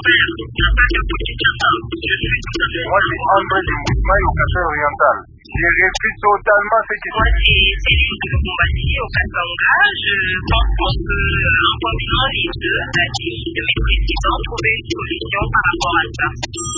Moi, c'est André de Mousmaï au Kassai oriental. J'ai repris totalement ce qui se passe. Moi, c'est Céline de Bombati au Katanga. Je pense qu'en combinant les deux, la vie de mes présidents trouver une solution par rapport à ça.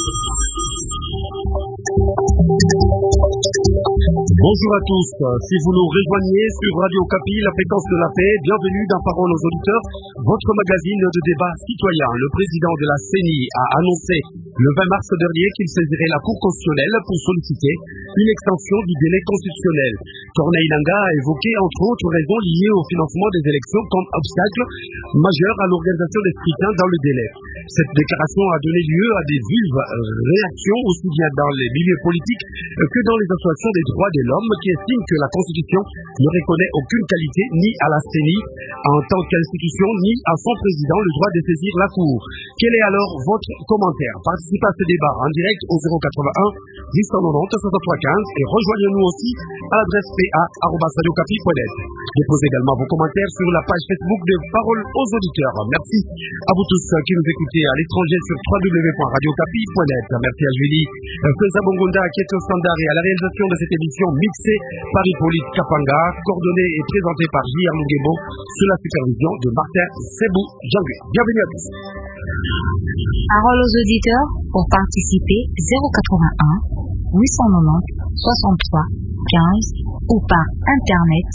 Bonjour à tous, si vous nous rejoignez sur Radio Okapi, la fréquence de la paix, bienvenue dans Parole aux auditeurs, votre magazine de débat citoyen. Le président de la CENI a annoncé le 20 mars dernier qu'il saisirait la Cour constitutionnelle pour solliciter une extension du délai constitutionnel. Corneille Nangaa a évoqué entre autres raisons liées au financement des élections comme obstacle majeur à l'organisation des scrutins dans le délai. Cette déclaration a donné lieu à des vives réactions aussi bien dans les milieux politiques que dans les associations des droits de l'homme qui estiment que la Constitution ne reconnaît aucune qualité ni à la CENI en tant qu'institution ni à son président le droit de saisir la Cour. Quel est alors votre commentaire? Participez à ce débat en direct au 081 890 6315 et rejoignez-nous aussi à l'adresse pa@radiocapi.net. Déposez également vos commentaires sur la page Facebook de Parole aux auditeurs. Merci à vous tous qui nous écoutez à l'étranger sur www.radiocapi.net. Merci à Julie Feza Bongonda qui est au standard et à la réalisation de cette émission mixée par Hippolyte Kapanga, coordonnée et présentée par J.R. Lungebo sous la supervision de Martin Sebou Djangwe. Bienvenue à tous. Parole aux auditeurs pour participer 081 890 63 15 ou par internet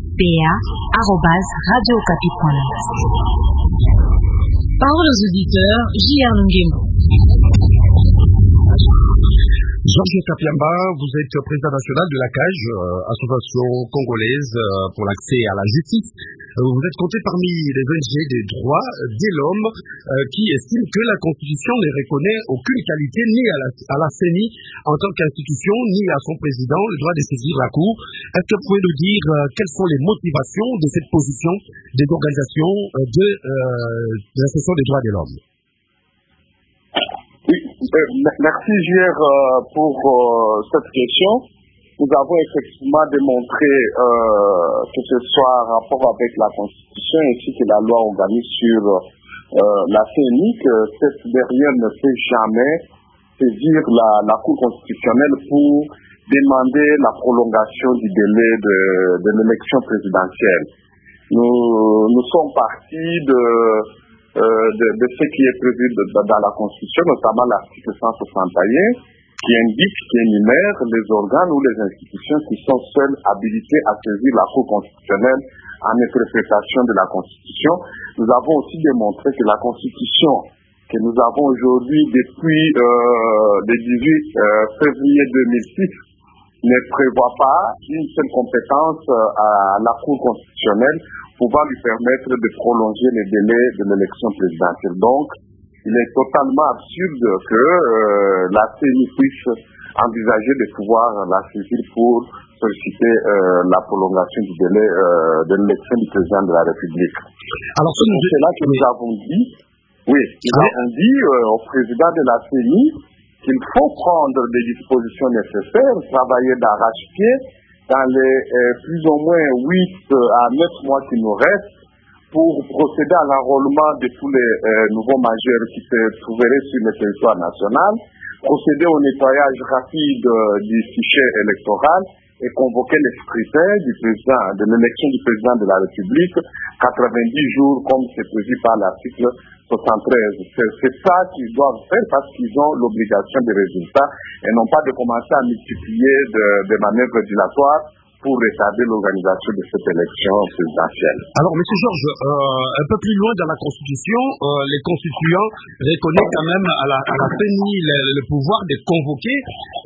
pa@radiocapi.net. Parole aux auditeurs, J.R. Lungebo. Georges Kapiamba, vous êtes président national de la CAJ, Association congolaise pour l'accès à la justice. Vous êtes compté parmi les ONG des droits de l'homme qui estiment que la Constitution ne reconnaît aucune qualité ni à la CENI en tant qu'institution, ni à son président le droit de saisir la Cour. Est-ce que vous pouvez nous dire quelles sont les motivations de cette position des organisations de la section des droits de l'homme? Oui, merci JR pour cette question. Nous avons effectivement démontré que ce soit en rapport avec la Constitution ainsi que la loi organique sur la CENI, que cette dernière ne fait jamais saisir la Cour constitutionnelle pour demander la prolongation du délai de l'élection présidentielle. Nous sommes partis de ce qui est prévu dans la Constitution, notamment l'article 161, qui indique, qui énumère les organes ou les institutions qui sont seules habilitées à saisir la Cour constitutionnelle en interprétation de la Constitution. Nous avons aussi démontré que la Constitution que nous avons aujourd'hui depuis le 18 février 2006 ne prévoit pas une seule compétence à la Cour constitutionnelle pouvant lui permettre de prolonger les délais de l'élection présidentielle. Donc, il est totalement absurde que la CENI puisse envisager de pouvoir la saisir pour solliciter la prolongation du délai de l'élection du président de la République. Alors, c'est là que nous avons dit, avons dit au président de la CENI qu'il faut prendre des dispositions nécessaires, travailler d'arrache-pied dans les plus ou moins 8 à 9 mois qui nous restent, pour procéder à l'enrôlement de tous les nouveaux majeurs qui se trouveraient sur le territoire national, procéder au nettoyage rapide du fichier électoral et convoquer les scrutins de l'élection du président de la République 90 jours comme c'est prévu par l'article 73. C'est ça qu'ils doivent faire parce qu'ils ont l'obligation des résultats et non pas de commencer à multiplier des manœuvres dilatoires pour retarder l'organisation de cette élection présidentielle. Alors, M. Georges, un peu plus loin dans la Constitution, les constituants reconnaissent quand même à la CENI le pouvoir de convoquer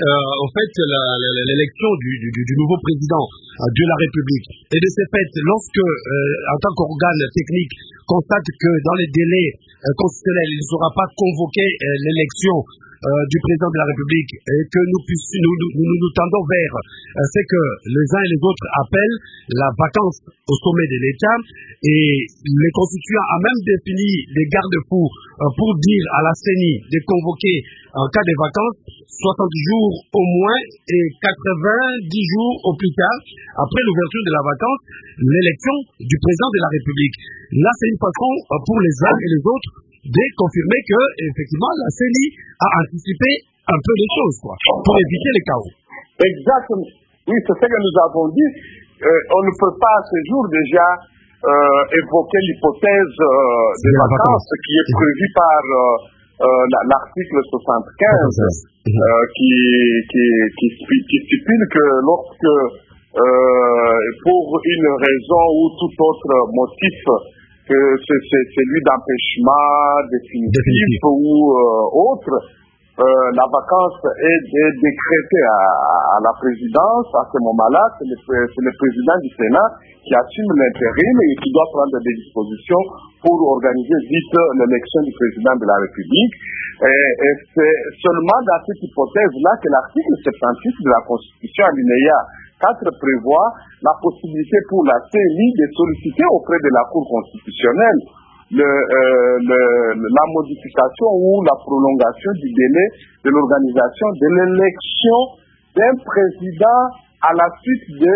l'élection du nouveau président de la République. Et de ce fait, lorsque, en tant qu'organe technique, constate que dans les délais constitutionnels, il ne sera pas convoqué l'élection du président de la République et que nous tendons vers, c'est que les uns et les autres appellent la vacance au sommet de l'État et les constituants ont même défini des garde-fous pour dire à la CENI de convoquer en cas de vacances 60 jours au moins et 90 jours au plus tard après l'ouverture de la vacance l'élection du président de la République. Là, c'est une façon pour les uns et les autres de confirmer que, effectivement, la CENI a anticipé un peu les choses, quoi, pour éviter les chaos. Exactement. Oui, c'est ce que nous avons dit. On ne peut pas à ce jour déjà évoquer l'hypothèse des vacances qui est prévue par l'article 75 qui stipule que lorsque pour une raison ou tout autre motif que c'est celui d'empêchement définitif ou autre, la vacance est décrétée à la présidence. À ce moment-là, c'est le président du Sénat qui assume l'intérim et qui doit prendre des dispositions pour organiser vite l'élection du président de la République. Et c'est seulement dans cette hypothèse-là que l'article 76 de la Constitution alinéa 4 prévoit la possibilité pour la CENI de solliciter auprès de la Cour constitutionnelle la modification ou la prolongation du délai de l'organisation de l'élection d'un président à la suite de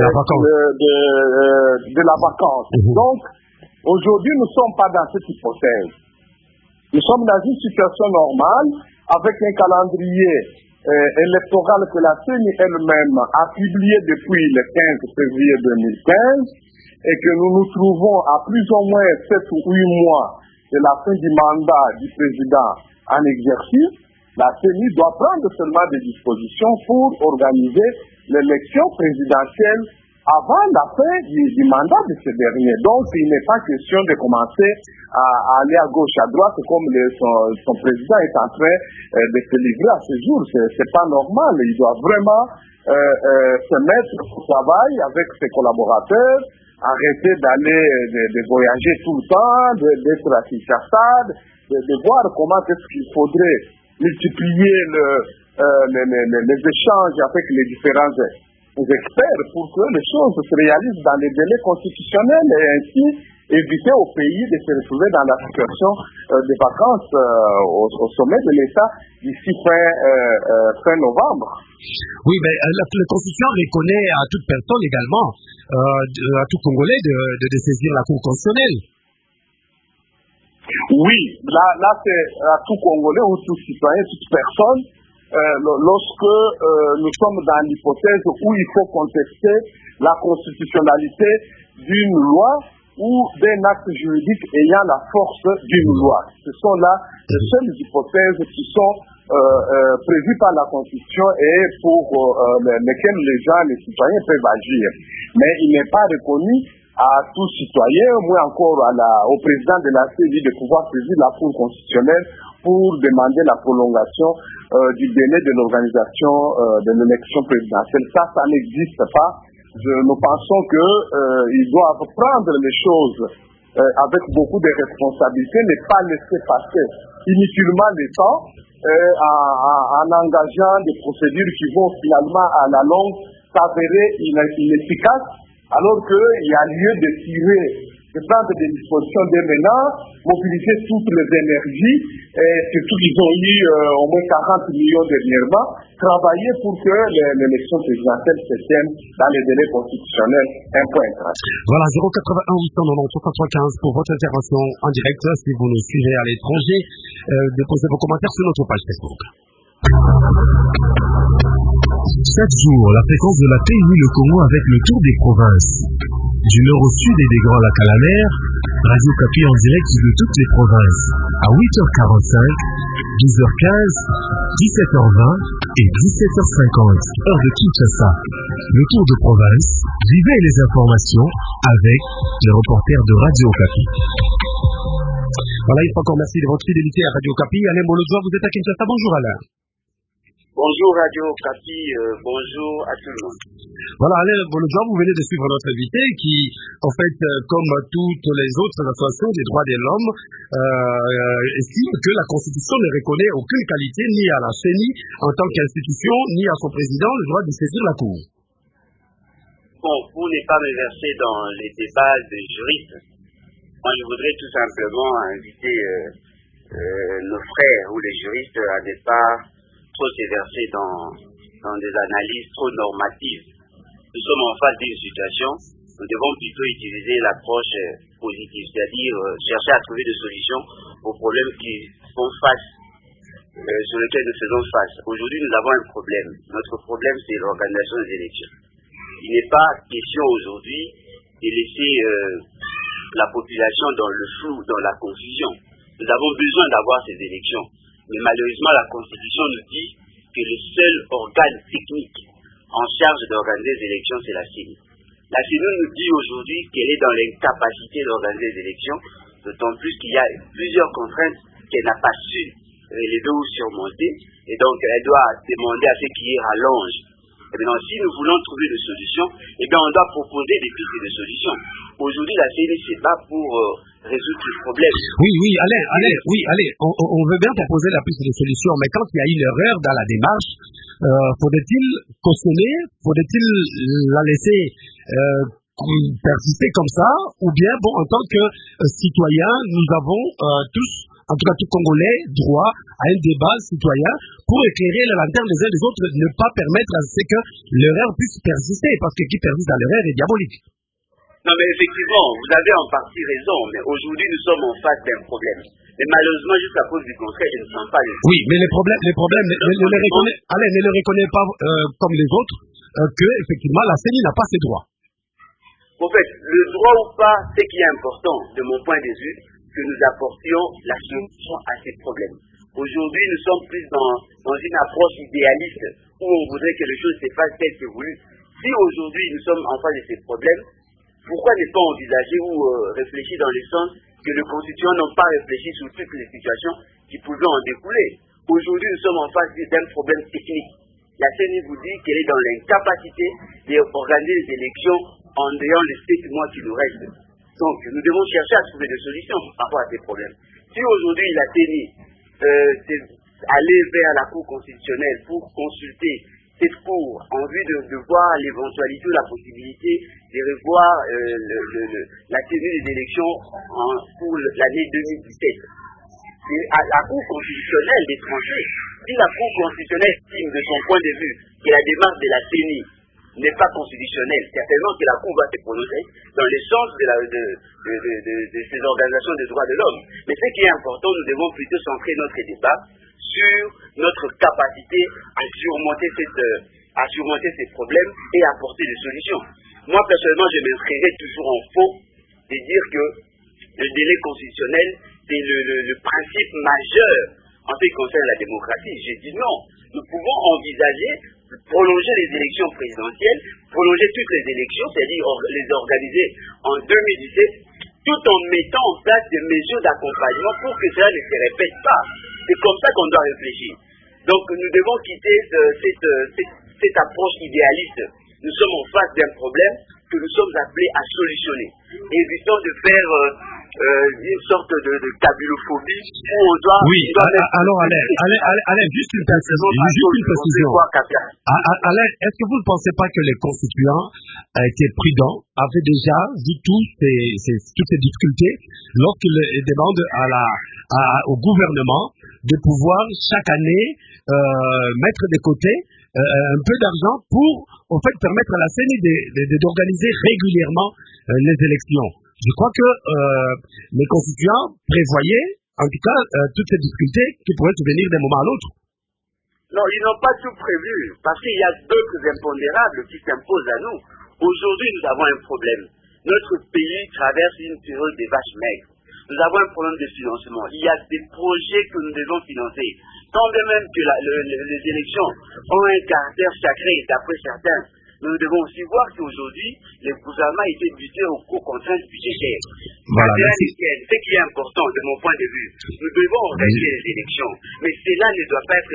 la vacance. Donc, aujourd'hui, nous ne sommes pas dans cette hypothèse. Nous sommes dans une situation normale avec un calendrier électoral que la CENI elle-même a publié depuis le 15 février 2015 et que nous nous trouvons à plus ou moins 7 ou 8 mois de la fin du mandat du président en exercice. La CENI doit prendre seulement des dispositions pour organiser l'élection présidentielle avant la fin du mandat de ce dernier. Donc, il n'est pas question de commencer à aller à gauche, à droite, comme son président est en train de se livrer à ce jour. C'est pas normal. Il doit vraiment se mettre au travail avec ses collaborateurs, arrêter d'aller, de voyager tout le temps, d'être à Kinshasa, de voir comment est-ce qu'il faudrait multiplier les échanges avec les différents experts pour que les choses se réalisent dans les délais constitutionnels et ainsi éviter au pays de se retrouver dans la situation des vacances au sommet de l'État d'ici fin novembre. Oui, mais la Constitution reconnaît à toute personne également, à tout Congolais, de saisir la Cour constitutionnelle. Oui, là c'est à tout Congolais ou tout citoyen, toute personne, lorsque nous sommes dans l'hypothèse où il faut contester la constitutionnalité d'une loi ou d'un acte juridique ayant la force d'une loi. Ce sont là les seules hypothèses qui sont prévues par la Constitution et pour lesquelles les gens, les citoyens peuvent agir. Mais il n'est pas reconnu à tout citoyen, moins encore au président de la CENI de pouvoir saisir la Cour constitutionnelle pour demander la prolongation du délai de l'organisation de l'élection présidentielle. Ça n'existe pas. Nous pensons qu'ils doivent prendre les choses avec beaucoup de responsabilités, ne pas laisser passer inutilement le temps en engageant des procédures qui vont finalement à la longue s'avérer inefficaces, alors qu'il y a lieu de prendre des dispositions dès maintenant, mobiliser toutes les énergies, et surtout qu'ils ont eu au moins 40 millions dernièrement, travailler pour que l'élection présidentielle se tienne dans les délais constitutionnels. Un point. Voilà, 081 890 6315 pour votre intervention en direct. Si vous nous suivez à l'étranger, déposez vos commentaires sur notre page Facebook. Chaque jour, la fréquence de la paix unit le Congo avec le tour des provinces. Du nord au sud et des Grands Lacs à la mer, Radio Okapi en direct de toutes les provinces. À 8h45, 12h15, 17h20 et 17h50, heure de Kinshasa. Le tour de province, vivez les informations avec les reporters de Radio Okapi. Voilà, il faut encore merci de votre fidélité à Radio Okapi. Alain Bolodjoa, vous êtes à Kinshasa. Bonjour Alain. Bonjour Radio Okapi, bonjour à tout le monde. Voilà, Alain Bolodjoa, vous venez de suivre notre invité qui, en fait, comme toutes les autres associations des droits de l'homme, estime que la Constitution ne reconnaît aucune qualité ni à la CENI en tant qu'institution, ni à son président le droit de saisir la Cour. Bon, pour ne pas me verser dans les débats des juristes, moi je voudrais tout simplement inviter nos frères ou les juristes à ne pas trop se verser dans des analyses trop normatives. Nous sommes en face d'une situation, nous devons plutôt utiliser l'approche positive, c'est-à-dire chercher à trouver des solutions aux problèmes qui font face, sur lesquels nous faisons face. Aujourd'hui, nous avons un problème. Notre problème, c'est l'organisation des élections. Il n'est pas question aujourd'hui de laisser la population dans le flou, dans la confusion. Nous avons besoin d'avoir ces élections. Mais malheureusement, la Constitution nous dit que le seul organe technique en charge d'organiser les élections, c'est la CENI. La CENI nous dit aujourd'hui qu'elle est dans l'incapacité d'organiser les élections, d'autant plus qu'il y a plusieurs contraintes qu'elle n'a pas su relever ou surmonter, et donc elle doit demander à ce qui rallonge. Et bien, si nous voulons trouver des solutions, eh bien, on doit proposer des pistes de solutions. Aujourd'hui, la CENI se bat pour résoudre les problèmes. Oui, allez, on veut bien proposer la piste de solution, mais quand il y a une erreur dans la démarche, faudrait-il cautionner, faudrait-il la laisser persister comme ça, ou bien, bon, en tant que citoyen, nous avons tous, en tout cas tout Congolais, droit à un débat citoyen pour éclairer la lanterne des uns des autres, ne pas permettre à ce que l'erreur puisse persister, parce que qui persiste dans l'erreur est diabolique. Non, mais effectivement, vous avez en partie raison, mais aujourd'hui, nous sommes en face d'un problème. Mais malheureusement, juste à cause du contraire, je ne sens pas les... Oui, mais les problèmes ne les reconnaît pas comme les autres, que, effectivement, la CENI n'a pas ses droits. En fait, le droit ou pas, c'est qui est important, de mon point de vue, que nous apportions la solution à ces problèmes. Aujourd'hui, nous sommes plus dans une approche idéaliste, où on voudrait que les choses se fassent telles que voulu. Si aujourd'hui, nous sommes en face de ces problèmes, pourquoi ne pas envisager ou réfléchir dans le sens que les constituants n'ont pas réfléchi sur toutes les situations qui pouvaient en découler? Aujourd'hui, nous sommes en face d'un problème technique. La CENI vous dit qu'elle est dans l'incapacité d'organiser les élections en ayant les 7 mois qui nous restent. Donc, nous devons chercher à trouver des solutions par rapport à ces problèmes. Si aujourd'hui la CENI aller vers la Cour constitutionnelle pour consulter cette Cour en vue de voir l'éventualité ou la possibilité de revoir la tenue des élections pour l'année 2017. C'est à la Cour constitutionnelle des Français. Si la Cour constitutionnelle estime de son point de vue que la démarche de la CENI n'est pas constitutionnelle, certainement que la Cour va se prononcer dans le sens de ces organisations des droits de l'homme. Mais ce qui est important, nous devons plutôt centrer notre débat sur notre capacité à surmonter ces problèmes et à apporter des solutions. Moi, personnellement, je m'inscrirai toujours en faux de dire que le délai constitutionnel, c'est le principe majeur en ce qui concerne la démocratie. J'ai dit non. Nous pouvons envisager prolonger les élections présidentielles, prolonger toutes les élections, c'est-à-dire les organiser en 2017, tout en mettant en place des mesures d'accompagnement pour que cela ne se répète pas. C'est comme ça qu'on doit réfléchir. Donc nous devons quitter cette approche idéaliste. Nous sommes en face d'un problème que nous sommes appelés à solutionner. Évitons de faire une sorte de cabulophobie où on doit... Oui, alors Alain, juste une précision. Alain, est-ce que vous ne pensez pas que les constituants étaient prudents, avaient déjà vu toutes ces difficultés lorsqu'ils demandent au gouvernement de pouvoir chaque année mettre de côté un peu d'argent pour en fait permettre à la CENI d'organiser régulièrement les élections. Je crois que les constituants prévoyaient en tout cas toutes ces difficultés qui pourraient survenir d'un moment à l'autre. Non, ils n'ont pas tout prévu parce qu'il y a d'autres impondérables qui s'imposent à nous. Aujourd'hui, nous avons un problème. Notre pays traverse une période des vaches maigres. Nous avons un problème de financement. Il y a des projets que nous devons financer. Tant de même que les élections ont un caractère sacré d'après certains, nous devons aussi voir qu'aujourd'hui, le gouvernement est buté aux contraintes budgétaires. Voilà, ce qui est important de mon point de vue, nous devons organiser les élections, mais cela ne doit pas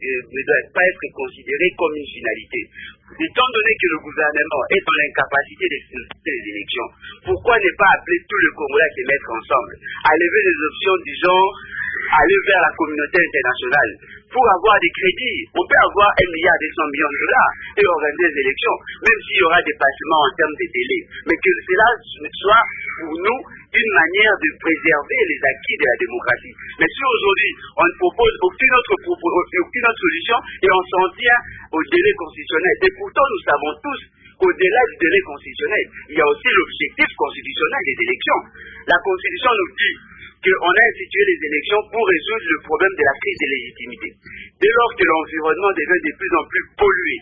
être considéré comme une finalité. Étant donné que le gouvernement est dans l'incapacité de financer les élections, pourquoi ne pas appeler tout le Congolais à se mettre ensemble, à lever des options du genre, aller vers la communauté internationale pour avoir des crédits? On peut avoir 1,2 milliard de dollars et organiser des élections, même s'il y aura des passements en termes de délai. Mais que cela soit pour nous une manière de préserver les acquis de la démocratie. Mais si aujourd'hui on ne propose aucune autre solution et on s'en tient au délai constitutionnel, et pourtant nous savons tous qu'au-delà du délai constitutionnel, il y a aussi l'objectif constitutionnel des élections. La Constitution nous dit qu'on a institué les élections pour résoudre le problème de la crise de légitimité. Dès lors que l'environnement devient de plus en plus pollué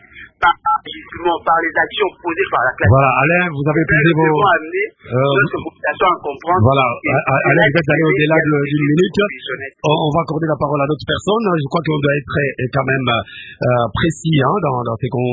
par les actions posées par la classe. Voilà, Alain, vous avez posé vos... amener notre population à comprendre... Voilà, Alain, vous êtes allé au-delà d'une minute. On va accorder la parole à d'autres personnes. Je crois qu'on doit être quand même précis dans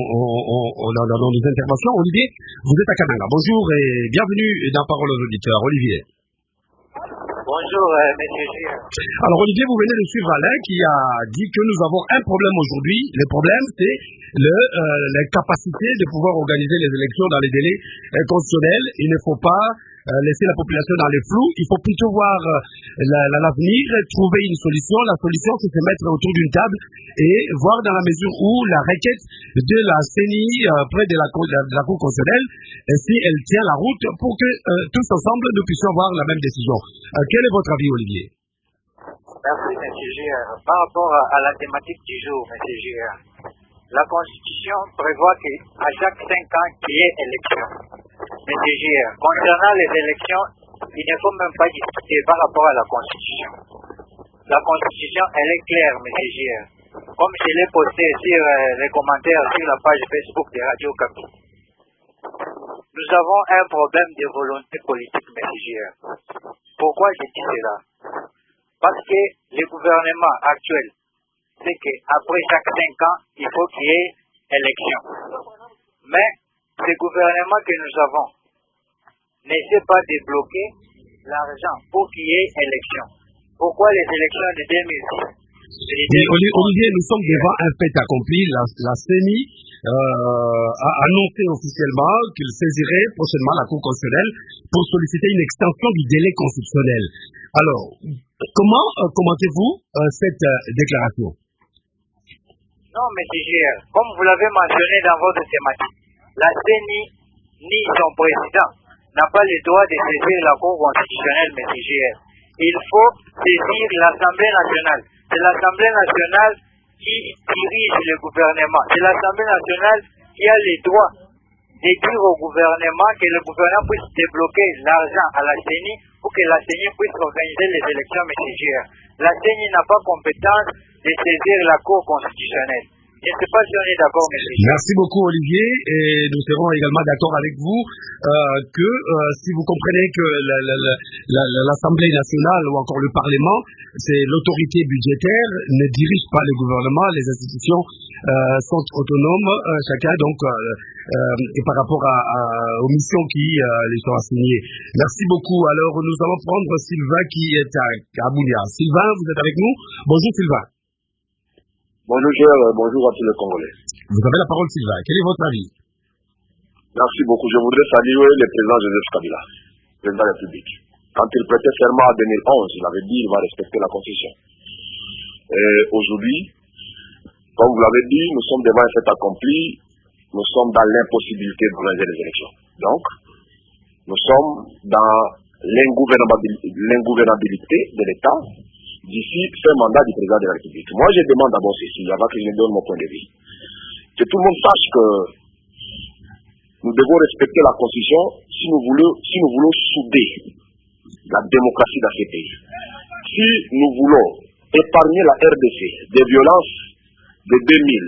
nos interventions. Olivier, vous êtes à Kananga. Bonjour et bienvenue dans Parole aux auditeurs. Olivier. Bonjour, monsieur Gilles. Alors, Olivier, vous venez de suivre Alain qui a dit que nous avons un problème aujourd'hui. Le problème, c'est l'incapacité de pouvoir organiser les élections dans les délais constitutionnels. Il ne faut pas laisser la population dans les flous. Il faut plutôt voir l'avenir, trouver une solution. La solution, c'est se mettre autour d'une table et voir dans la mesure où la requête de la CENI près de la Cour constitutionnelle, si elle tient la route pour que tous ensemble, nous puissions avoir la même décision. Quel est votre avis, Olivier? Merci, M. Gérard. Par rapport à la thématique du jour, M. Gérard, la Constitution prévoit qu'à chaque 5 ans, qu'il y ait élection. M. Gérard, concernant les élections, il ne faut même pas discuter par rapport à la Constitution. La Constitution, elle est claire, M. Gérard. Comme je l'ai posté sur les commentaires sur la page Facebook de Radio Okapi. Nous avons un problème de volonté politique, M. Gérard. Pourquoi je dis cela? Parce que le gouvernement actuel, c'est qu'après chaque 5 ans, il faut qu'il y ait élection. Mais ce gouvernement que nous avons n'essaie pas de bloquer l'argent pour qu'il y ait élection. Pourquoi les élections de 2006? Olivier, nous sommes devant un fait accompli. La CENI a annoncé officiellement qu'il saisirait prochainement la Cour constitutionnelle pour solliciter une extension du délai constitutionnel. Alors, comment commentez-vous cette déclaration? Non, M. Gérard, comme vous l'avez mentionné dans votre thématique, la CENI ni son président n'a pas le droit de saisir la Cour constitutionnelle, M. Gérard. Il faut saisir l'Assemblée nationale. C'est l'Assemblée nationale qui dirige le gouvernement. C'est l'Assemblée nationale qui a le droit de dire au gouvernement que le gouvernement puisse débloquer l'argent à la CENI pour que la CENI puisse organiser les élections, M. Gérard. La CENI n'a pas compétence de saisir la Cour constitutionnelle. Je ne sais pas si on est d'accord, M. Gérard. Merci beaucoup, Olivier, et nous serons également d'accord avec vous que si vous comprenez que l'Assemblée nationale ou encore le Parlement, c'est l'autorité budgétaire, ne dirige pas le gouvernement, les institutions sont autonomes, chacun donc et par rapport aux missions qui les sont assignées. Merci beaucoup. Alors nous allons prendre Sylvain qui est à Boulia. Sylvain, vous êtes avec nous? Bonjour Sylvain. Bonjour Gérard, bonjour à tous les Congolais. Vous avez la parole Sylvain. Quel est votre avis? Merci beaucoup. Je voudrais saluer le président Joseph Kabila, président de la République. Quand il prêtait serment en 2011, il avait dit qu'il va respecter la Constitution. Et aujourd'hui, comme vous l'avez dit, nous sommes devant un fait accompli, nous sommes dans l'impossibilité d'organiser les élections. Donc, nous sommes dans l'ingouvernabilité de l'État d'ici ce mandat du président de la République. Moi, je demande d'abord ceci, avant que je donne mon point de vue. Que tout le monde sache que nous devons respecter la Constitution si nous voulons souder la démocratie dans ces pays. Si nous voulons épargner la RDC des violences de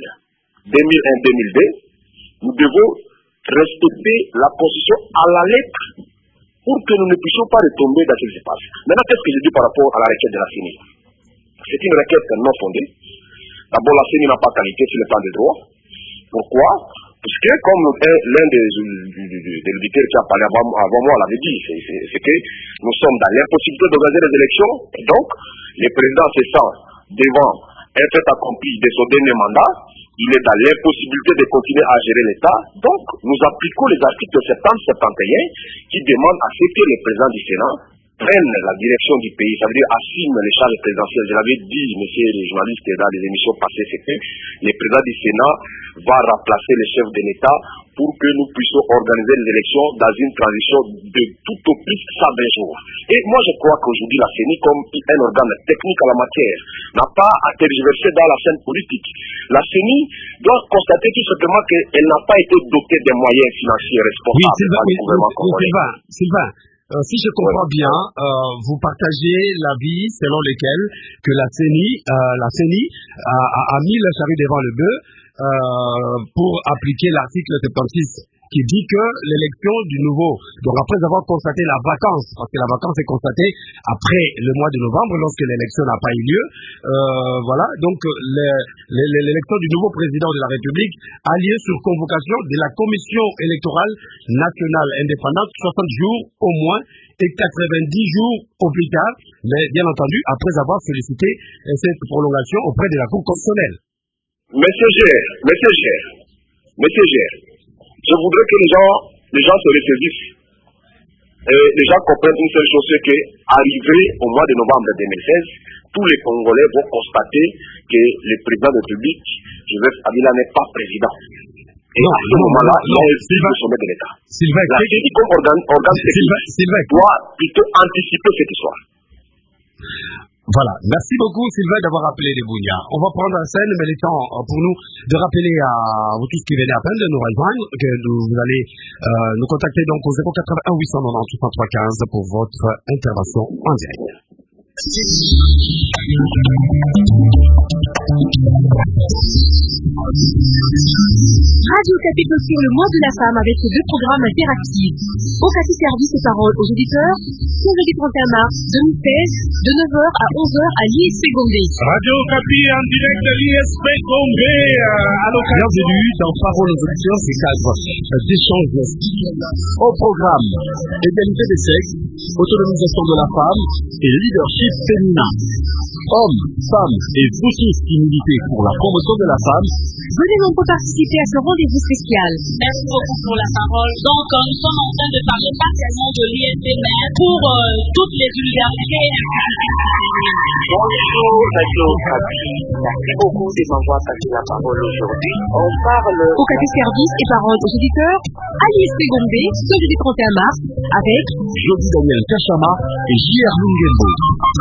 2001-2002, nous devons respecter la Constitution à la lettre pour que nous ne puissions pas retomber dans ce qui se passe. Maintenant, qu'est-ce que je dis par rapport à la requête de la CENI? C'est une requête non fondée. D'abord, la CENI n'a pas qualité sur le plan des droits. Pourquoi? Puisque, comme l'un des auditeurs qui a parlé avant moi l'avait dit, c'est que nous sommes dans l'impossibilité d'organiser les élections. Et donc, le président se sent devant un fait accompli de son dernier mandat. Il est dans l'impossibilité de continuer à gérer l'État. Donc, nous appliquons les articles 70-71 qui demandent à ce que le président du Sénat prenne la direction du pays, ça veut dire assume les charges présidentielles. Je l'avais dit, messieurs les journalistes, dans les émissions passées, c'est que le président du Sénat va remplacer le chef de l'État pour que nous puissions organiser les élections dans une transition de tout au plus 120 jours. Et moi, je crois qu'aujourd'hui, la CENI, comme un organe technique à la matière, n'a pas à tergiverser dans la scène politique. La CENI doit constater tout simplement qu'elle n'a pas été dotée des moyens financiers responsables par le gouvernement congolais. Sylvain, si je comprends bien, vous partagez l'avis selon lequel que la CENI a mis le charrue devant le bœuf pour appliquer l'article 76 qui dit que l'élection du nouveau, donc après avoir constaté la vacance, parce que la vacance est constatée après le mois de novembre lorsque l'élection n'a pas eu lieu, voilà, donc l'élection du nouveau président de la République a lieu sur convocation de la Commission électorale nationale indépendante, 60 jours au moins et 90 jours au plus tard, mais bien entendu après avoir sollicité cette prolongation auprès de la Cour constitutionnelle. Monsieur Gère, je voudrais que les gens se ressaisissent. Les gens comprennent une seule chose, c'est qu'arrivé au mois de novembre 2016, tous les Congolais vont constater que le président de la République, Joseph Kabila, n'est pas président. Et à ce moment-là, il y a le sommet de l'État. La CENI comme organe technique doit plutôt anticiper cette histoire. Voilà, merci beaucoup Sylvain d'avoir appelé les Bounia. On va prendre la scène, mais il est temps pour nous de rappeler à vous tous qui venez à peine de nous rejoindre que vous allez nous contacter donc au 081 890 6315 pour votre intervention en direct. Radio Okapi sur le mois de la femme avec 2 programmes interactifs. Okapi service et parole aux auditeurs, vendredi 31 mars 2016, de 9h à 11h à l'ISP Gombe. Radio Okapi en direct de l'ISP Gombe. Bienvenue dans Parole aux auditeurs, c'est cadre d'échange au programme égalité des sexes, autonomisation de la femme et leadership féminin. Hommes, femmes et vous tous qui militez pour la promotion de la femme, venez nombreux participer à ce rendez-vous spécial. Merci beaucoup pour la parole. Donc, nous sommes en train de parler partiellement de l'ISP, mais pour toutes les vulgarités. Bonjour, Radio Okapi. Merci beaucoup de m'avoir passé la parole aujourd'hui. On parle Okapi service et parole aux auditeurs à l'ISP Gombe, ce jeudi 31 mars, avec Jody Daniel Kachama et J.R. Lungembo.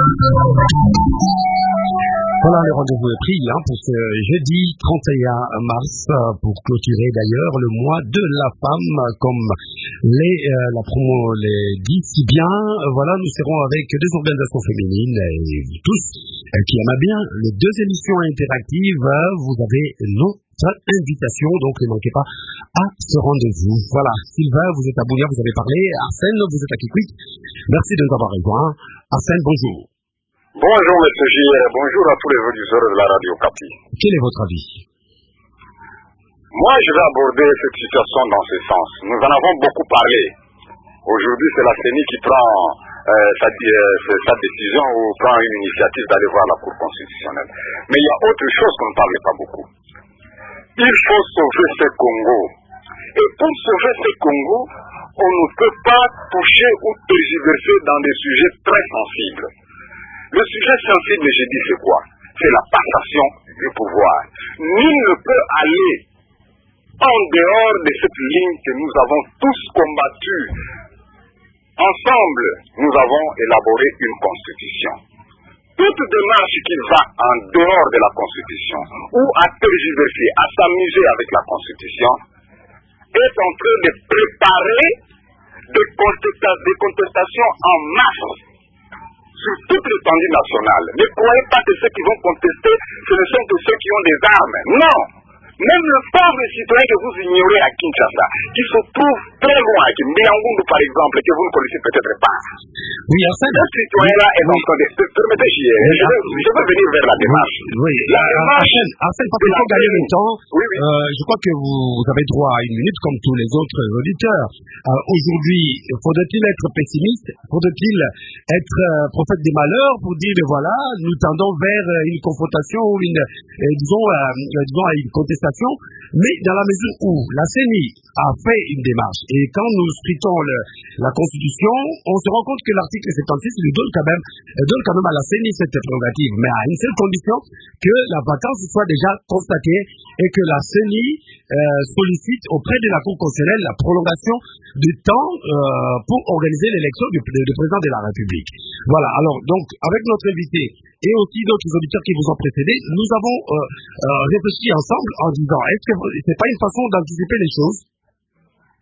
Voilà, le rendez-vous est pris pour ce jeudi 31 mars pour clôturer d'ailleurs le mois de la femme comme la promo les dit si bien. Voilà, nous serons avec 2 organisations féminines et vous tous qui aiment bien les 2 émissions interactives. Vous avez notre invitation, donc ne manquez pas à ce rendez-vous. Voilà, Sylvain, vous êtes à Bounia, vous avez parlé. Arsène, vous êtes à Kikwit. Merci de nous avoir rejoints. Arsène, bonjour. Bonjour M. J. Bonjour à tous les auditeurs de la Radio Okapi. Quel est votre avis? Moi, je vais aborder cette situation dans ce sens. Nous en avons beaucoup parlé. Aujourd'hui, c'est la CENI qui prend sa décision ou prend une initiative d'aller voir la Cour constitutionnelle. Mais il y a autre chose qu'on ne parlait pas beaucoup. Il faut sauver ce Congo. Et pour sauver ce Congo, on ne peut pas toucher ou tergiverser dans des sujets très sensibles. Le sujet sensible, je dis, c'est quoi? C'est la passation du pouvoir. Nul ne peut aller en dehors de cette ligne que nous avons tous combattue. Ensemble, nous avons élaboré une constitution. Toute démarche qui va en dehors de la constitution ou à tergiverser, à s'amuser avec la constitution, est en train de préparer des contestations en masse sur toute l'étendue nationale. Ne croyez pas que ceux qui vont contester, ce ne sont que ceux qui ont des armes. Non! Même le pauvre citoyen que vous ignorez à Kinshasa, qui se trouve très loin, qui Mbiangundu par exemple, que vous ne connaissez peut-être pas. Oui, Arsène. Ce citoyen-là est en train de... Permettez, je vais venir vers la démarche. Oui, Arsène, parce qu'il faut gagner le temps. Oui, oui. Je crois que vous avez droit à 1 minute comme tous les autres auditeurs. Aujourd'hui, faudrait-il être pessimiste? Faudrait-il être prophète des malheurs pour dire, voilà, nous tendons vers une confrontation ou disons à une contestation? Mais dans la mesure où la CENI a fait une démarche et quand nous scrutons la Constitution, on se rend compte que l'article 76 lui donne quand même à la CENI cette prérogative, mais à une seule condition, que la vacance soit déjà constatée et que la CENI sollicite auprès de la Cour constitutionnelle la prolongation du temps pour organiser l'élection du président de la République. Voilà, alors donc avec notre invité et aussi d'autres auditeurs qui vous ont précédé, nous avons réfléchi ensemble en disant, est-ce que c'est pas une façon d'anticiper les choses?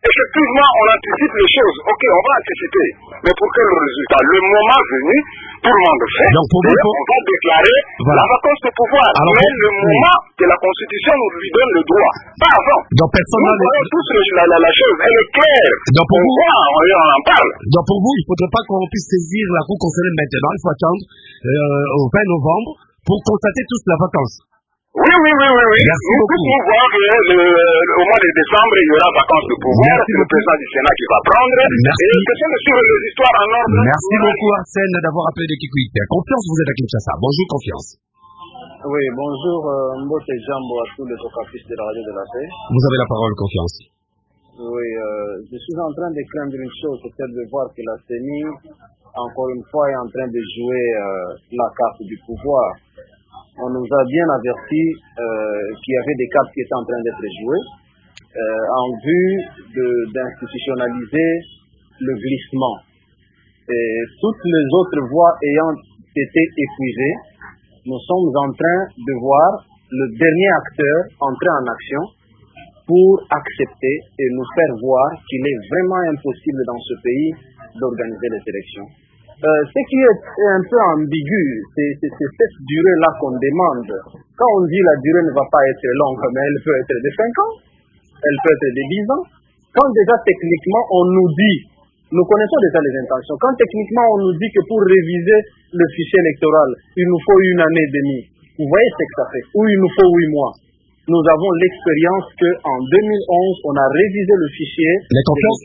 effectivement, on anticipe les choses. Ok, on va anticiper. Mais pour quel résultat? Le moment venu, tout le monde fait. Donc pour vous, on va déclarer la vacance de pouvoir. Alors, mais le moment que la Constitution nous lui donne le droit. Pas avant. Donc personne nous voyons tous la chose. Elle est claire. Donc pour vous, on en parle. Donc pour vous, il ne faudrait pas qu'on puisse saisir la Cour constitutionnelle maintenant. Il faut attendre au 20 novembre pour constater tous la vacance. Oui. Merci beaucoup. Nous voir au mois de décembre, il y aura vacances de pouvoir. C'est le président du Sénat qui va prendre. Merci. Et question de suivre les histoires en ordre. Merci beaucoup Arsène d'avoir appelé de Kikwit. Confiance, vous êtes à Kinshasa. Bonjour, Confiance. Oui, bonjour Mbote Jambo à tous les occapistes de la radio de la paix. Vous avez la parole, Confiance. Oui, je suis en train de craindre une chose, c'est de voir que la CENI, encore une fois, est en train de jouer la carte du pouvoir. On nous a bien averti qu'il y avait des cartes qui étaient en train d'être jouées en vue d'institutionnaliser le glissement. Et toutes les autres voies ayant été épuisées, nous sommes en train de voir le dernier acteur entrer en action pour accepter et nous faire voir qu'il est vraiment impossible dans ce pays d'organiser les élections. Ce qui est un peu ambigu, c'est cette durée-là qu'on demande. Quand on dit la durée ne va pas être longue, mais elle peut être de 5 ans, elle peut être de 10 ans. Quand déjà techniquement on nous dit, nous connaissons déjà les intentions, quand techniquement on nous dit que pour réviser le fichier électoral, il nous faut 1 année et demie, vous voyez ce que ça fait, ou il nous faut 8 mois. Nous avons l'expérience qu'en 2011, on a révisé le fichier de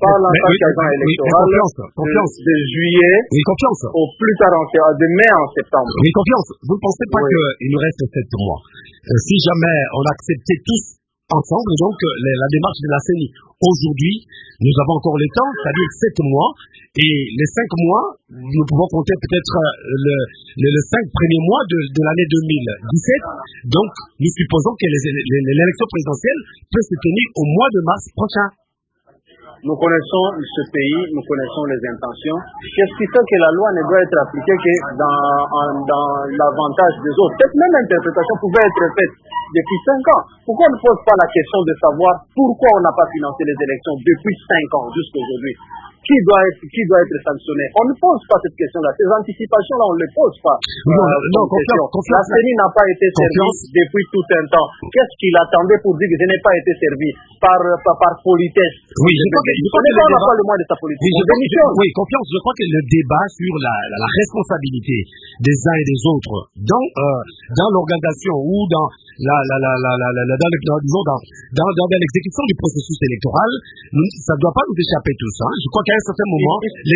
juillet au plus tard de mai en septembre. Mais Confiance, vous ne pensez pas qu'il nous reste 7 mois? Si jamais on acceptait tous ensemble, donc la démarche de la CENI. Aujourd'hui, nous avons encore le temps, c'est-à-dire 7 mois, et les 5 mois, nous pouvons compter peut-être les 5 premiers mois de l'année 2017. Donc, nous supposons que l'élection présidentielle peut se tenir au mois de mars prochain. Nous connaissons ce pays, nous connaissons les intentions. Qu'est-ce qui fait que la loi ne doit être appliquée que dans l'avantage des autres? Cette même interprétation pouvait être faite depuis 5 ans. Pourquoi on ne pose pas la question de savoir pourquoi on n'a pas financé les élections depuis 5 ans jusqu'à aujourd'hui? Qui doit être sanctionné? On ne pose pas cette question-là. Ces anticipations-là, on ne les pose pas. Confiance. La CENI n'a pas été servie depuis tout un temps. Qu'est-ce qu'il attendait pour dire que je n'ai pas été servi par politesse? Oui, je crois que on n'a pas le mois de sa politique. Oui, Confiance, je crois que le débat sur la responsabilité des uns et des autres dans l'organisation ou dans l'exécution du processus électoral, ça ne doit pas nous échapper tous. Je crois qu'à un certain moment, il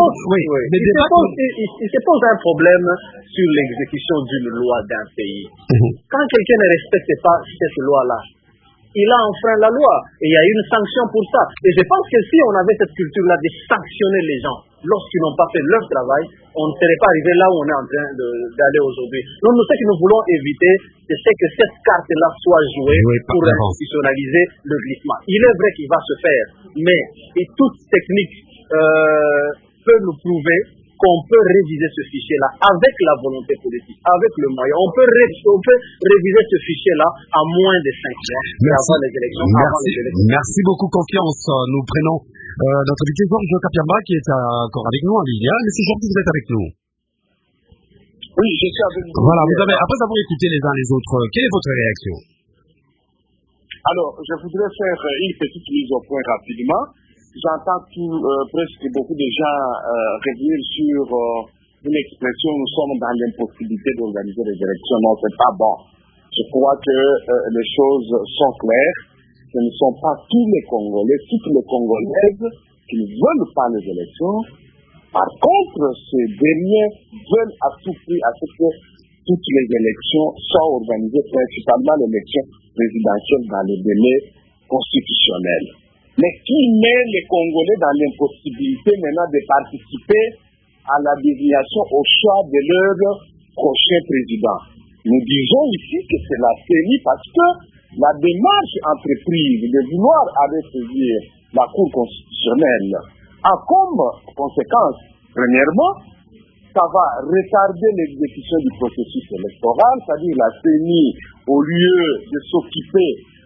se pose un problème sur l'exécution d'une loi d'un pays. Quand quelqu'un ne respecte pas cette loi-là, il a enfreint la loi et il y a une sanction pour ça. Et je pense que si on avait cette culture-là de sanctionner les gens lorsqu'ils n'ont pas fait leur travail, on ne serait pas arrivé là où on est en train d'aller aujourd'hui. Donc, ce que nous voulons éviter, c'est que cette carte-là soit jouée pour institutionnaliser le glissement. Il est vrai qu'il va se faire, mais toute technique peut nous prouver qu'on peut réviser ce fichier-là avec la volonté politique, avec le moyen. On peut réviser ce fichier-là à moins de 5 mois avant les élections. Merci beaucoup, Confiance. Nous prenons notre invité Georges Kapiamba qui est encore avec nous en ligne. Monsieur Georges, vous êtes avec nous. Oui, je suis avec vous. Voilà, après avoir écouté les uns les autres, quelle est votre réaction? Alors, je voudrais faire une petite mise au point rapidement. J'entends presque beaucoup de gens revenir sur une expression, nous sommes dans l'impossibilité d'organiser les élections. Non, c'est pas bon. Je crois que les choses sont claires. Ce ne sont pas tous les Congolais, toutes les Congolaises qui ne veulent pas les élections. Par contre, ces derniers veulent à tout prix à ce que toutes les élections soient organisées, principalement l'élection présidentielle dans les délais constitutionnels. Mais qui met les Congolais dans l'impossibilité maintenant de participer à la désignation au choix de leur prochain président? Nous disons ici que c'est la CENI parce que la démarche entreprise de vouloir aller saisir la Cour constitutionnelle a comme conséquence, premièrement, ça va retarder l'exécution du processus électoral, c'est-à-dire la CENI, au lieu de s'occuper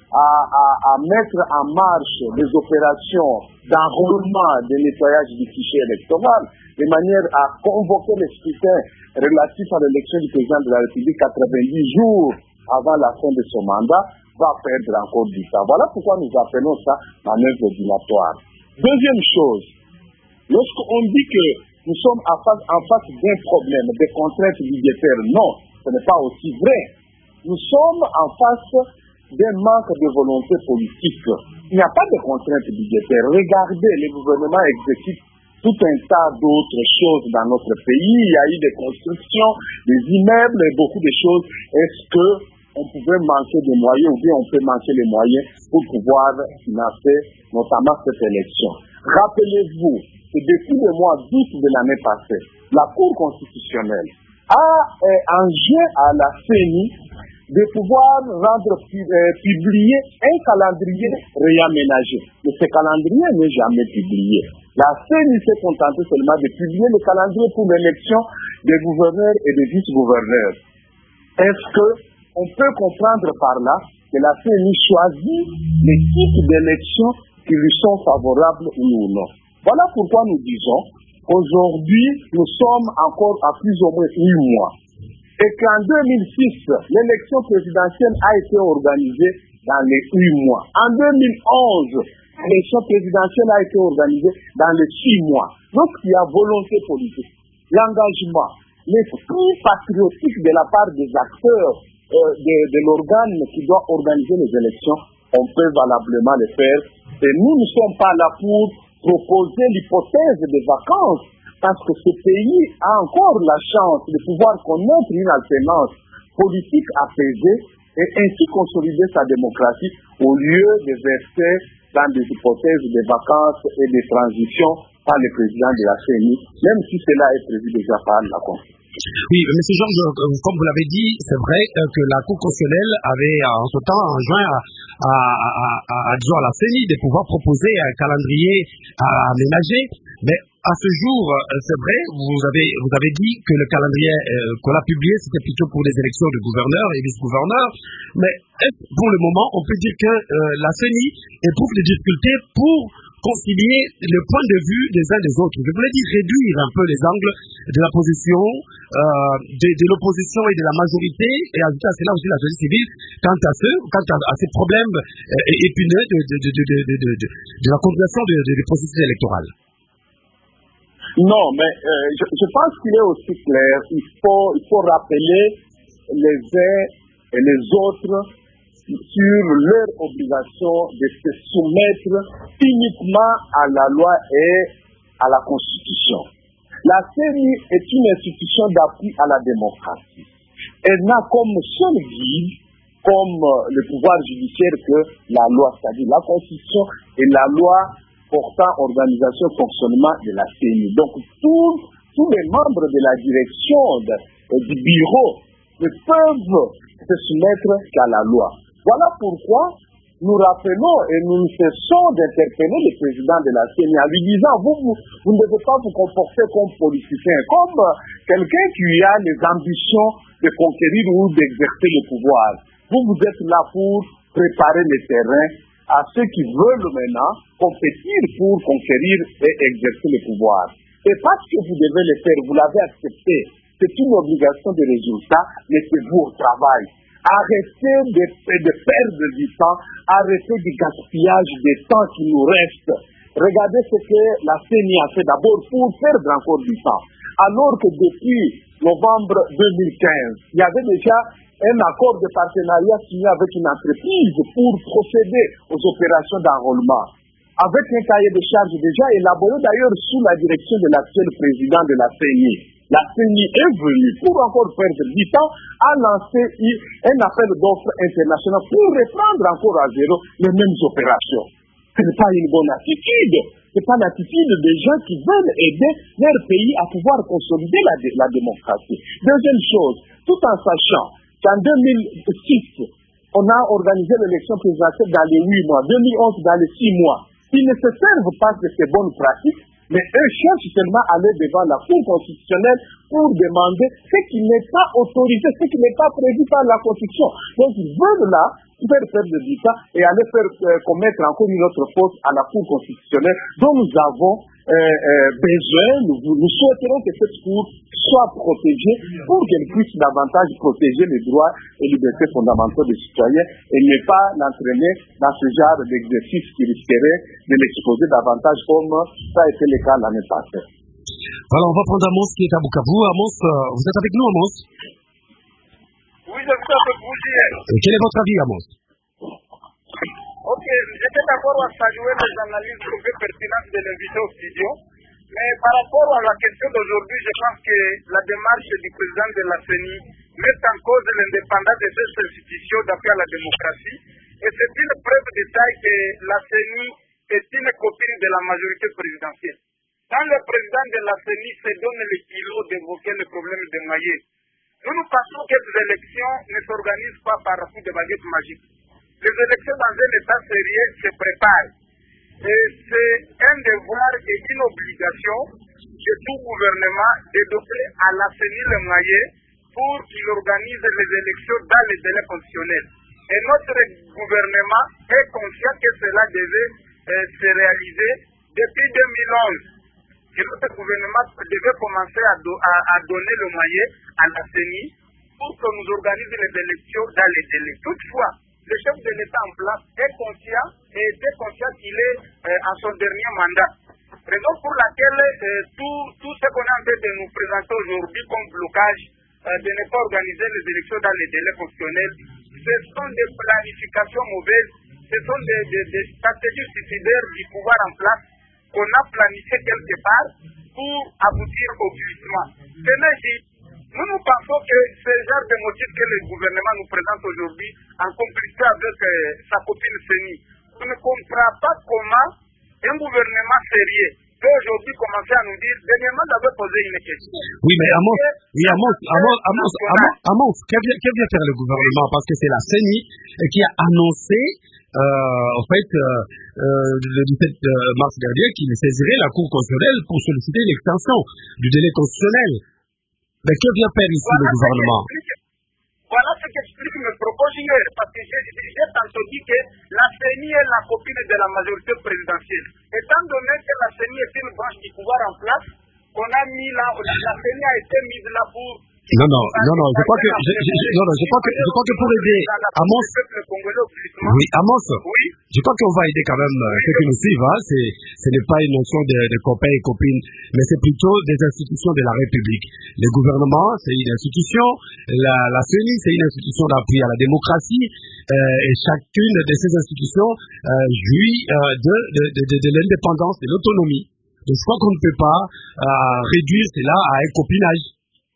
à mettre en marche des opérations d'enrôlement, de nettoyage du fichier électoral, de manière à convoquer les scrutins relatifs à l'élection du président de la République 90 jours avant la fin de son mandat, va perdre encore du temps. Voilà pourquoi nous appelons ça manœuvre dilatoire. Deuxième chose, lorsqu'on dit que nous sommes en face d'un problème, des contraintes budgétaires, non, ce n'est pas aussi vrai. Nous sommes en face d'un manque de volonté politique. Il n'y a pas de contraintes budgétaires. Regardez, le gouvernement exécute tout un tas d'autres choses dans notre pays. Il y a eu des constructions, des immeubles et beaucoup de choses. Est-ce qu'on pouvait manquer de moyens ou bien on peut manquer les moyens pour pouvoir financer notamment cette élection? Rappelez-vous que depuis le mois d'août de l'année passée, la Cour constitutionnelle a enjoint à la CENI de pouvoir publier un calendrier réaménagé. Mais ce calendrier n'est jamais publié. La CENI s'est contentée seulement de publier le calendrier pour l'élection des gouverneurs et des vice-gouverneurs. Est-ce qu'on peut comprendre par là que la CENI choisit les types d'élections qui lui sont favorables ou non? Voilà pourquoi nous disons qu'aujourd'hui, nous sommes encore à plus ou moins 8 mois. Et qu'en 2006, l'élection présidentielle a été organisée dans les 8 mois. En 2011, l'élection présidentielle a été organisée dans les 6 mois. Lorsqu'il y a volonté politique, l'engagement, l'esprit patriotique de la part des acteurs de l'organe qui doit organiser les élections, on peut valablement le faire. Et nous ne sommes pas là pour proposer l'hypothèse des vacances, parce que ce pays a encore la chance de pouvoir connaître une alternance politique apaisée et ainsi consolider sa démocratie au lieu de verser dans des hypothèses de vacances et de transition par le président de la CENI, même si cela est prévu déjà par la Constitution. Oui, M. Georges, comme vous l'avez dit, c'est vrai que la Cour constitutionnelle avait en ce temps enjoint à la CENI de pouvoir proposer un calendrier aménagé, mais à ce jour, c'est vrai, vous avez dit que le calendrier qu'on a publié, c'était plutôt pour les élections de gouverneurs et vice-gouverneurs, mais pour le moment, on peut dire que la CENI éprouve des difficultés pour concilier le point de vue des uns des autres. Je voulais dire réduire un peu les angles de la position de l'opposition et de la majorité, et ajouter à cela aussi la société civile quant à ces problèmes épineux de la continuation des processus électoraux. Non, mais je pense qu'il est aussi clair. Il faut rappeler les uns et les autres sur leur obligation de se soumettre uniquement à la loi et à la Constitution. La CENI est une institution d'appui à la démocratie. Elle n'a comme seul guide, comme le pouvoir judiciaire, que la loi, c'est-à-dire la Constitution et la loi portant organisation et fonctionnement de la CENI. Donc tous les membres de la direction du bureau ne peuvent se soumettre qu'à la loi. Voilà pourquoi nous rappelons et nous cessons d'interpeller le président de la CENI en lui disant vous ne devez pas vous comporter comme politicien, comme quelqu'un qui a les ambitions de conquérir ou d'exercer le pouvoir. Vous êtes là pour préparer le terrain à ceux qui veulent maintenant compétir pour conquérir et exercer le pouvoir. Et parce que vous devez le faire, vous l'avez accepté, c'est une obligation de résultat, mettez-vous au travail. Arrêtez de perdre du temps, arrêtez du gaspillage des temps qui nous reste. Regardez ce que la CENI a fait d'abord pour perdre encore du temps. Alors que depuis novembre 2015, il y avait déjà un accord de partenariat signé avec une entreprise pour procéder aux opérations d'enrôlement, avec un cahier de charges déjà élaboré d'ailleurs sous la direction de l'actuel président de la CENI. La CENI est venue, pour encore perdre du temps, à lancer un appel d'offres international pour reprendre encore à zéro les mêmes opérations. Ce n'est pas une bonne attitude. Ce n'est pas l'attitude des gens qui veulent aider leur pays à pouvoir consolider la démocratie. Deuxième chose, tout en sachant qu'en 2006, on a organisé l'élection présidentielle dans les 8 mois, 2011 dans les 6 mois. Ils ne se servent pas de ces bonnes pratiques Mais eux cherchent seulement à aller devant la Cour constitutionnelle pour demander ce qui n'est pas autorisé, ce qui n'est pas prévu par la Constitution. Donc ils veulent là faire perdre du temps et aller faire commettre encore une autre faute à la Cour constitutionnelle dont nous avons besoin. Nous souhaiterons que cette Cour soit protégée pour qu'elle puisse davantage protéger les droits et libertés fondamentaux des citoyens et ne pas l'entraîner dans ce genre d'exercice qui risquerait de l'exposer davantage comme ça a été le cas l'année passée. Voilà, on va prendre Amos qui est à Bukavu. Amos, vous êtes avec nous, Amos? Oui, je suis avec vous, JR. Et quel est votre avis, Amos? Ok, j'étais d'accord à saluer les analyses très pertinentes de l'invité au studio, mais par rapport à la question d'aujourd'hui, je pense que la démarche du président de la CENI met en cause l'indépendance de ces institutions d'appui à la démocratie, et c'est une preuve de taille que la CENI est une copine de la majorité présidentielle. Quand le président de la CENI se donne le kilo d'évoquer le problème de Maillé, nous pensons que ces élections ne s'organisent pas par coup de baguette magique. Les élections dans un État sérieux se préparent. Et c'est un devoir et une obligation de tout gouvernement de doter à la CENI le moyen pour qu'il organise les élections dans les délais constitutionnels. Et notre gouvernement est conscient que cela devait se réaliser depuis 2011. Et notre gouvernement devait commencer à donner le moyen à la CENI pour que nous organisions les élections dans les délais. Toutefois, le chef de l'État en place est conscient et était conscient qu'il est en son dernier mandat. Raison pour laquelle tout ce qu'on est en train de nous présenter aujourd'hui comme blocage de ne pas organiser les élections dans les délais constitutionnels, ce sont des planifications mauvaises, ce sont des stratégies suicidaires du pouvoir en place qu'on a planifié quelque part pour aboutir au glissement. Nous pensons que ce genre de motifs que le gouvernement nous présente aujourd'hui en complicité avec sa copine CENI, on ne comprend pas comment un gouvernement sérieux peut aujourd'hui commencer à nous dire, dernièrement, j'avais posé une question. Oui, mais Amos, que vient faire le gouvernement? Parce que c'est la CENI qui a annoncé, le 17 mars dernier, qu'il saisirait la Cour constitutionnelle pour solliciter une extension du délai constitutionnel. Mais que vient faire ici le gouvernement? Voilà ce qu'explique mes propos hier, parce que j'ai tantôt dit que la CENI est la copine de la majorité présidentielle. Étant donné que la CENI est une branche du pouvoir en place, on a mis là, la CENI a été mise là pour... Non, je crois que pour aider Amos, oui, Amos, oui. Je crois qu'on va aider quand même ceux qui nous suivent, hein. Ce n'est pas une notion de copains et copines, mais c'est plutôt des institutions de la République. Le gouvernement, c'est une institution, la CENI, c'est une institution d'appui à la démocratie, et chacune de ces institutions jouit de l'indépendance, de l'autonomie. Donc je crois qu'on ne peut pas réduire cela à un copinage.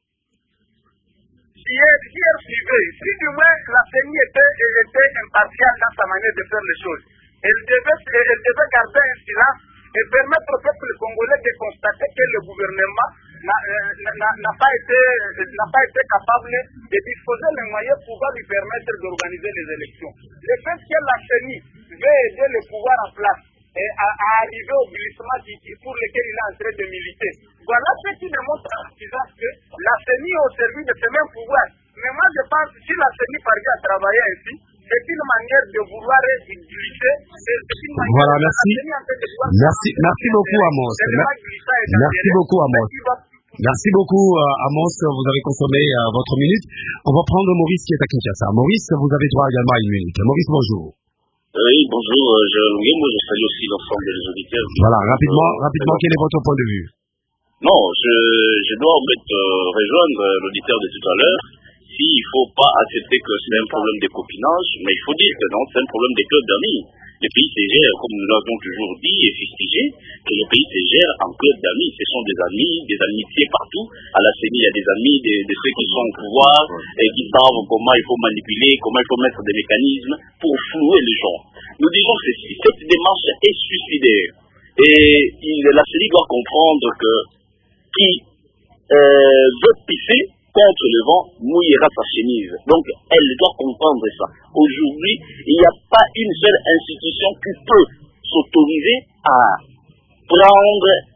Hier suivait, si du moins la CENI était impartiale dans sa manière de faire les choses, elle devait garder un silence et permettre au peuple congolais de constater que le gouvernement n'a pas été capable de disposer les moyens pour pouvoir lui permettre d'organiser les élections. Le fait que la CENI veut aider le pouvoir en place et à arriver au glissement pour lequel il est en train de militer. Voilà ce qui démontre que la CENI est au service de ce même pouvoir. Mais moi je pense que si la CENI parvient à travailler ainsi, c'est une manière de vouloir glisser. Voilà, merci beaucoup Amos. Merci beaucoup Amos. Merci beaucoup Amos, vous avez consommé votre minute. On va prendre Maurice qui est à Kinshasa. Maurice, vous avez droit également à une minute. Maurice, bonjour. Oui, bonjour, je salue aussi l'ensemble des auditeurs. Voilà, rapidement, quel est votre point de vue? Non, je dois en fait rejoindre l'auditeur de tout à l'heure. Il ne faut pas accepter que c'est un problème de copinage, mais il faut dire que non, c'est un problème des clubs d'amis. Le pays se gère, comme nous l'avons toujours dit et fustigé, que le pays se gère en club d'amis. Ce sont des amis, des amitiés partout. À la CENI, il y a des amis de ceux qui sont au pouvoir et qui savent comment il faut manipuler, comment il faut mettre des mécanismes pour flouer les gens. Nous disons ceci, cette démarche est suicidaire. Et la CENI doit comprendre que qui veut pisser contre le vent mouillera sa chemise. Donc, elle doit comprendre ça. Aujourd'hui, il n'y a pas une seule institution qui peut s'autoriser à prendre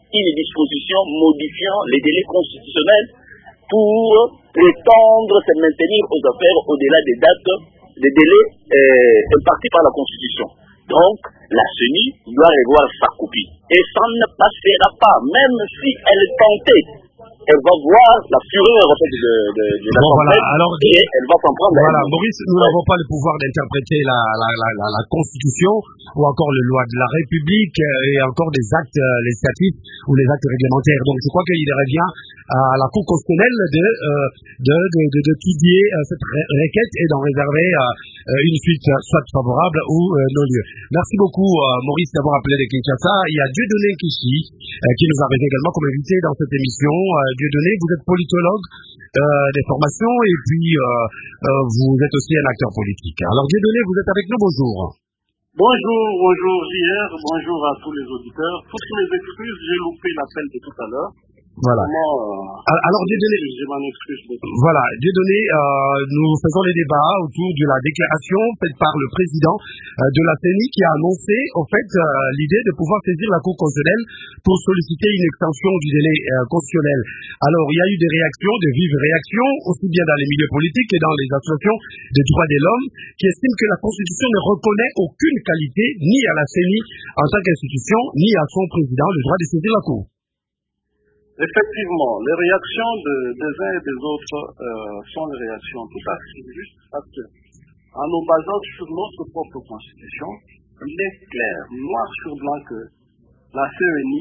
une disposition modifiant les délais constitutionnels pour prétendre se maintenir aux affaires au-delà des dates, des délais impartis par la Constitution. Donc, la CENI doit revoir sa copie. Et ça ne passera pas, même si elle tentait. Elle va voir la fureur en fait, de la et elle va comprendre. Voilà, Maurice, nous n'avons pas le pouvoir d'interpréter la Constitution ou encore les lois de la République et encore des actes législatifs ou les actes réglementaires. Donc je crois qu'il revient à la Cour constitutionnelle d'étudier cette requête et d'en réserver une suite soit favorable ou non lieu. Merci beaucoup Maurice d'avoir appelé de Kinshasa. Il y a Dieudonné Kishi qui nous a rejoint également comme invité dans cette émission. Dieudonné, vous êtes politologue des formations et puis vous êtes aussi un acteur politique. Alors Dieudonné, vous êtes avec nous, bonjour. Bonjour JR, bonjour à tous les auditeurs. Toutes mes excuses, j'ai loupé l'appel de tout à l'heure. Voilà. Alors Dieudonné, voilà, Dieudonné, nous faisons les débats autour de la déclaration faite par le président de la CENI qui a annoncé au fait l'idée de pouvoir saisir la Cour constitutionnelle pour solliciter une extension du délai constitutionnel. Alors il y a eu des réactions, de vives réactions, aussi bien dans les milieux politiques que dans les associations des droits de l'homme, qui estiment que la Constitution ne reconnaît aucune qualité ni à la CENI en tant qu'institution, ni à son président le droit de saisir la Cour. Effectivement, les réactions des uns et des autres sont des réactions tout à fait justes parce que, en nous basant sur notre propre constitution, il est clair, noir sur blanc, que la CENI,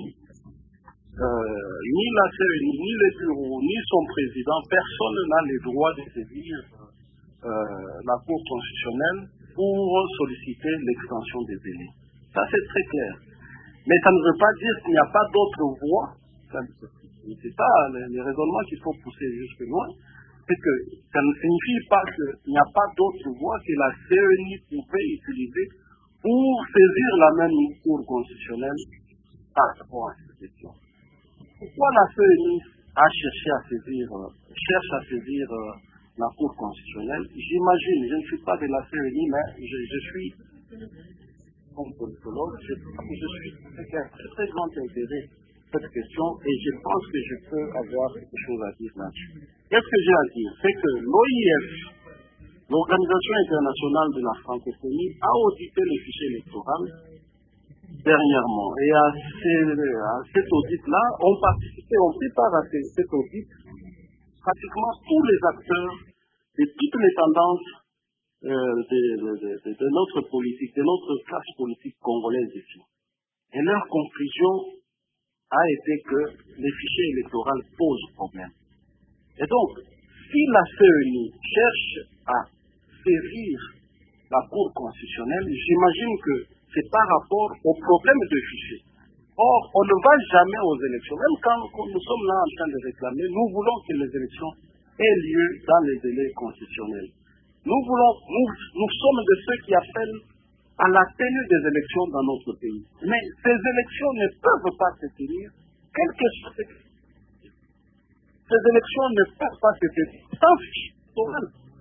ni la CENI, ni les bureaux, ni son président, personne n'a le droit de saisir la Cour constitutionnelle pour solliciter l'extension des délais. Ça, c'est très clair. Mais ça ne veut pas dire qu'il n'y a pas d'autres voies. C'est ça les raisonnements qu'il faut pousser jusque loin, c'est que ça ne signifie pas qu'il n'y a pas d'autre voie que la CENI pouvait utiliser pour saisir la même Cour constitutionnelle par rapport à cette question. Pourquoi la CENI cherche à saisir la Cour constitutionnelle? J'imagine, je ne suis pas de la CENI, mais je suis comme politologue, je suis très grand intérêt cette question et je pense que je peux avoir quelque chose à dire là-dessus. Qu'est-ce que j'ai à dire? C'est que l'OIF, l'Organisation internationale de la francophonie, a audité le fichier électoral dernièrement. Et à cet audit-là, ont participé, ont pris part à cet audit pratiquement tous les acteurs de toutes les tendances de notre politique, de notre classe politique congolaise ici. Et leur conclusion a été que les fichiers électoraux posent problème. Et donc, si la CENI cherche à saisir la Cour constitutionnelle, j'imagine que c'est par rapport au problème de fichiers. Or, on ne va jamais aux élections. Même quand nous sommes là en train de réclamer, nous voulons que les élections aient lieu dans les délais constitutionnels. Nous sommes de ceux qui appellent à la tenue des élections dans notre pays. Mais ces élections ne peuvent pas se tenir, quel que soit ce que ces élections ne peuvent pas se tenir sans fichier électoral.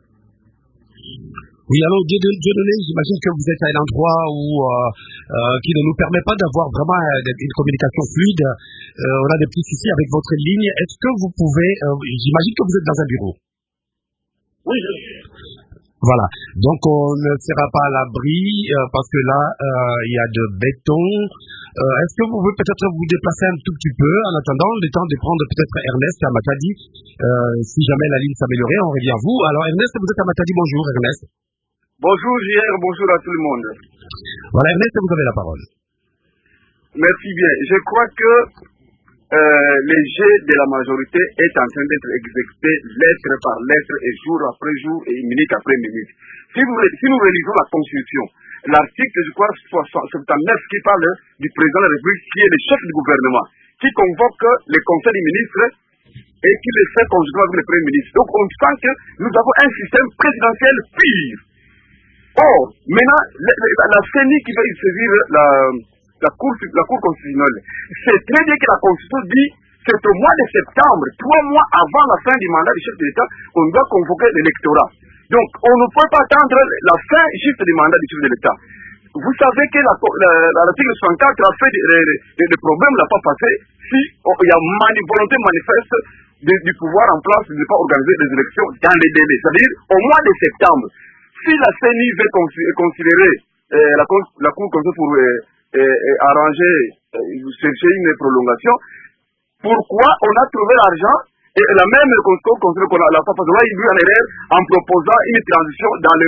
Oui, alors Dieudonné, j'imagine que vous êtes à un endroit qui ne nous permet pas d'avoir vraiment une communication fluide. On a des petits soucis avec votre ligne. Est-ce que vous pouvez... j'imagine que vous êtes dans un bureau. Oui, Voilà, donc on ne sera pas à l'abri parce que là, il y a de béton. Est-ce que vous pouvez peut-être vous déplacer un tout petit peu en attendant le temps de prendre peut-être Ernest à Matadi. Si jamais la ligne s'améliorait, on revient à vous. Alors Ernest, vous êtes à Matadi, bonjour Ernest. Bonjour JR, bonjour à tout le monde. Voilà Ernest, vous avez la parole. Merci bien. Je crois que le jeu de la majorité est en train d'être exécuté lettre par lettre et jour après jour et minute après minute. Si nous relisons la Constitution, l'article, je crois, 79 qui parle du président de la République, qui est le chef du gouvernement, qui convoque le conseil des ministres et qui le fait conjointement avec le premier ministre. Donc on sent que nous avons un système présidentiel pire. Or, maintenant, la CENI qui va saisir la Cour constitutionnelle, c'est très bien que la Constitution dit c'est au mois de septembre, 3 mois avant la fin du mandat du chef de l'État, on doit convoquer l'électorat. Donc, on ne peut pas attendre la fin juste du mandat du chef de l'État. vous savez que l'article 64 a fait des problèmes, n'a pas passé si il y a volonté manifeste du pouvoir en place de ne pas organiser des élections dans les délais. C'est-à-dire au mois de septembre. Si la CENI veut considérer la Cour comme ça pour arranger, chercher une prolongation, pourquoi on a trouvé l'argent et la même Cour considère qu'on a pas fait il lui en erreur en proposant une transition dans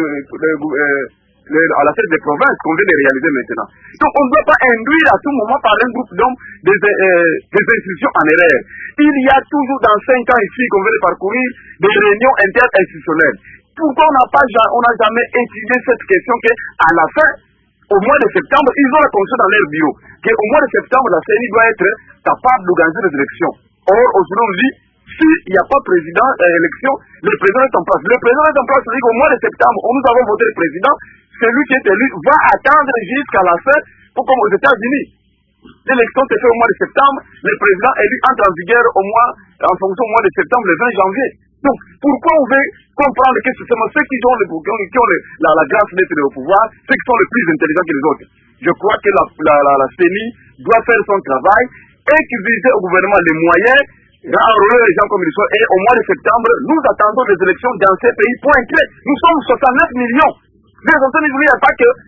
à la tête des provinces qu'on vient de réaliser maintenant. Donc on ne doit pas induire à tout moment par un groupe d'hommes des institutions en erreur. Il y a toujours dans 5 ans ici qu'on vient de parcourir des réunions interinstitutionnelles. Pourquoi on n'a jamais étudié cette question qu'à la fin, au mois de septembre, ils ont la conscience dans leur bureau qu'au mois de septembre, la CENI doit être capable d'organiser les élections. Or, aujourd'hui, on dit, s'il n'y a pas président élection, le président est en place. Le président est en place, c'est-à-dire qu'au mois de septembre, nous avons voté le président, celui qui est élu va attendre jusqu'à la fin, comme aux États-Unis. L'élection s'est faite au mois de septembre, le président élu entre en vigueur en fonction au mois de septembre, le 20 janvier. Donc, pourquoi on veut comprendre que c'est ceux qui ont la grâce d'être au pouvoir, ceux qui sont les plus intelligents que les autres? Je crois que la CENI doit faire son travail et qu'il vise au gouvernement les moyens d'enrôler les gens comme ils sont. Et au mois de septembre, nous attendons les élections dans ces pays pointés. Nous sommes 69 millions. Les autres, il n'y a pas que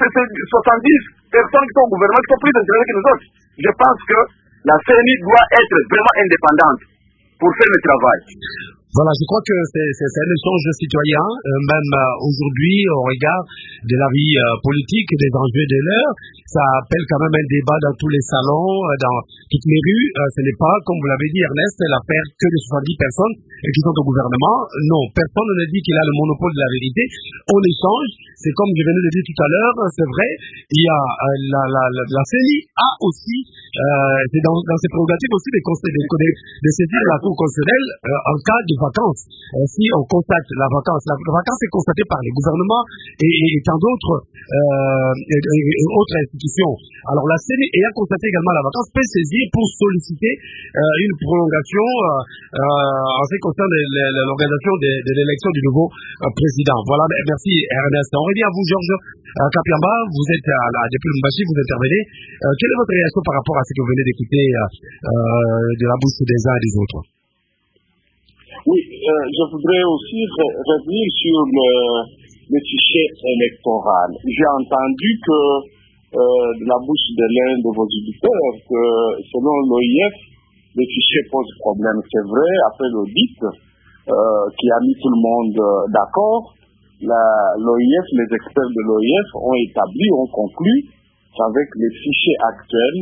70 personnes qui sont au gouvernement qui sont plus intelligentes que nous autres. Je pense que la CENI doit être vraiment indépendante pour faire le travail. Voilà, je crois que c'est un échange citoyen, même aujourd'hui, au regard de la vie politique, des enjeux de l'heure. Ça appelle quand même un débat dans tous les salons, dans toutes les rues. Ce n'est pas, comme vous l'avez dit Ernest, l'affaire que de 70 personnes qui sont au gouvernement. Non, personne ne dit qu'il a le monopole de la vérité. On échange, c'est comme je venais de dire tout à l'heure, c'est vrai, il y a la CENI a aussi, c'est dans ses prérogatives aussi de saisir la Cour constitutionnelle en cas de vacances. Si on constate la vacance est constatée par les gouvernements et tant d'autres autres institutions. Alors la CENI ayant constaté également la vacance peut saisir pour solliciter une prolongation en ce qui concerne l'organisation de l'élection du nouveau président. Voilà, merci Ernest. On revient à vous Georges Kapiamba, vous êtes depuis Lubumbashi, vous intervenez. Quelle est votre réaction par rapport à ce que vous venez d'écouter de la bouche des uns et des autres? Oui, je voudrais aussi revenir sur le fichier électoral. J'ai entendu que de la bouche de l'un de vos auditeurs que selon l'OIF, le fichier pose problème. C'est vrai, après l'audit qui a mis tout le monde d'accord, l'OIF, les experts de l'OIF ont conclu qu'avec les fichiers actuels,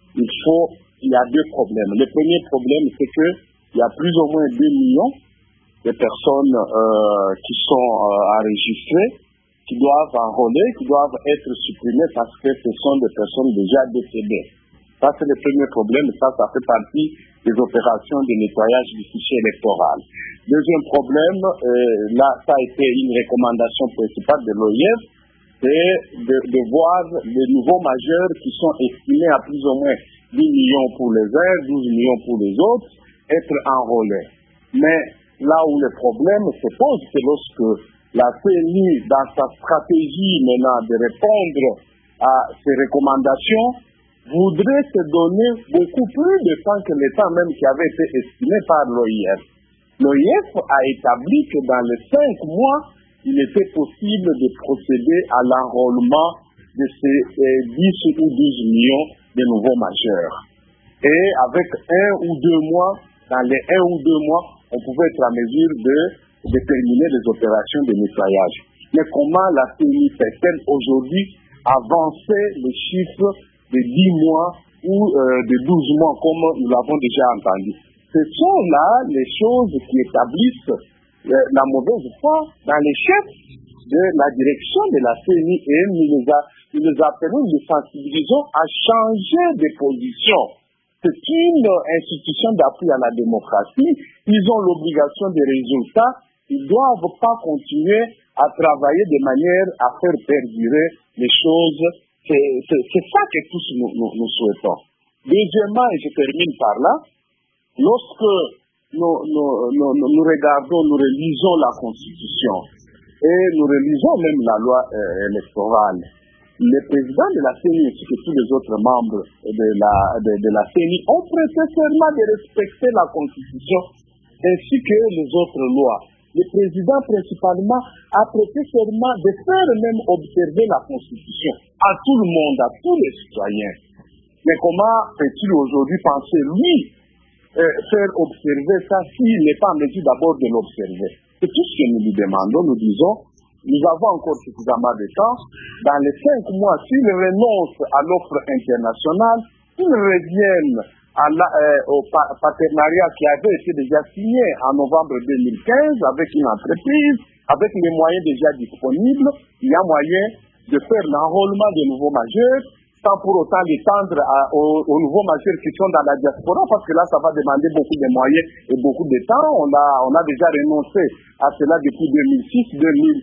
il y a deux problèmes. Le premier problème, c'est que il y a plus ou moins 2 millions de personnes qui sont enregistrées, qui doivent enrôler, qui doivent être supprimées parce que ce sont des personnes déjà décédées. Ça, c'est le premier problème. Ça fait partie des opérations de nettoyage du fichier électoral. Deuxième problème, là, ça a été une recommandation principale de l'OIF, c'est de voir les nouveaux majeurs qui sont estimés à plus ou moins 10 millions pour les uns, 12 millions pour les autres, être enrôlés. Mais là où le problème se pose, c'est lorsque la CENI, dans sa stratégie maintenant de répondre à ces recommandations, voudrait se donner beaucoup plus de temps que le temps même qui avait été estimé par l'OIF. L'OIF a établi que dans les 5 mois, il était possible de procéder à l'enrôlement de ces 10 ou 12 millions de nouveaux majeurs. Et avec 1 ou 2 mois, dans les 1 ou 2 mois, on pouvait être en mesure de terminer les opérations de nettoyage. Mais comment la CENI fait-elle aujourd'hui avancer les chiffres de 10 mois ou de 12 mois, comme nous l'avons déjà entendu? Ce sont là les choses qui établissent la mauvaise foi dans les chefs de la direction de la CENI, et nous les appelons, nous les sensibilisons à changer de position. C'est une institution d'appui à la démocratie. Ils ont l'obligation des résultats. Ils ne doivent pas continuer à travailler de manière à faire perdurer les choses. C'est ça que tous nous souhaitons. Deuxièmement, et je termine par là, lorsque nous regardons, nous relisons la Constitution et nous relisons même la loi électorale, le président de la CENI ainsi que tous les autres membres de la CENI ont prêté serment de respecter la Constitution ainsi que les autres lois. Le président principalement a prêté serment de faire même observer la Constitution à tout le monde, à tous les citoyens. Mais comment peut-il aujourd'hui penser, lui, faire observer ça s'il n'est pas en mesure d'abord de l'observer? C'est tout ce que nous lui demandons. Nous disons, nous avons encore suffisamment de temps. Dans les 5 mois, s'il renonce à l'offre internationale, s'il revienne au partenariat qui avait été déjà signé en novembre 2015 avec une entreprise, avec les moyens déjà disponibles, il y a moyen de faire l'enrôlement des nouveaux majeurs, sans pour autant l'étendre aux nouveaux majeurs qui sont dans la diaspora, parce que là, ça va demander beaucoup de moyens et beaucoup de temps. On a déjà renoncé à cela depuis 2006,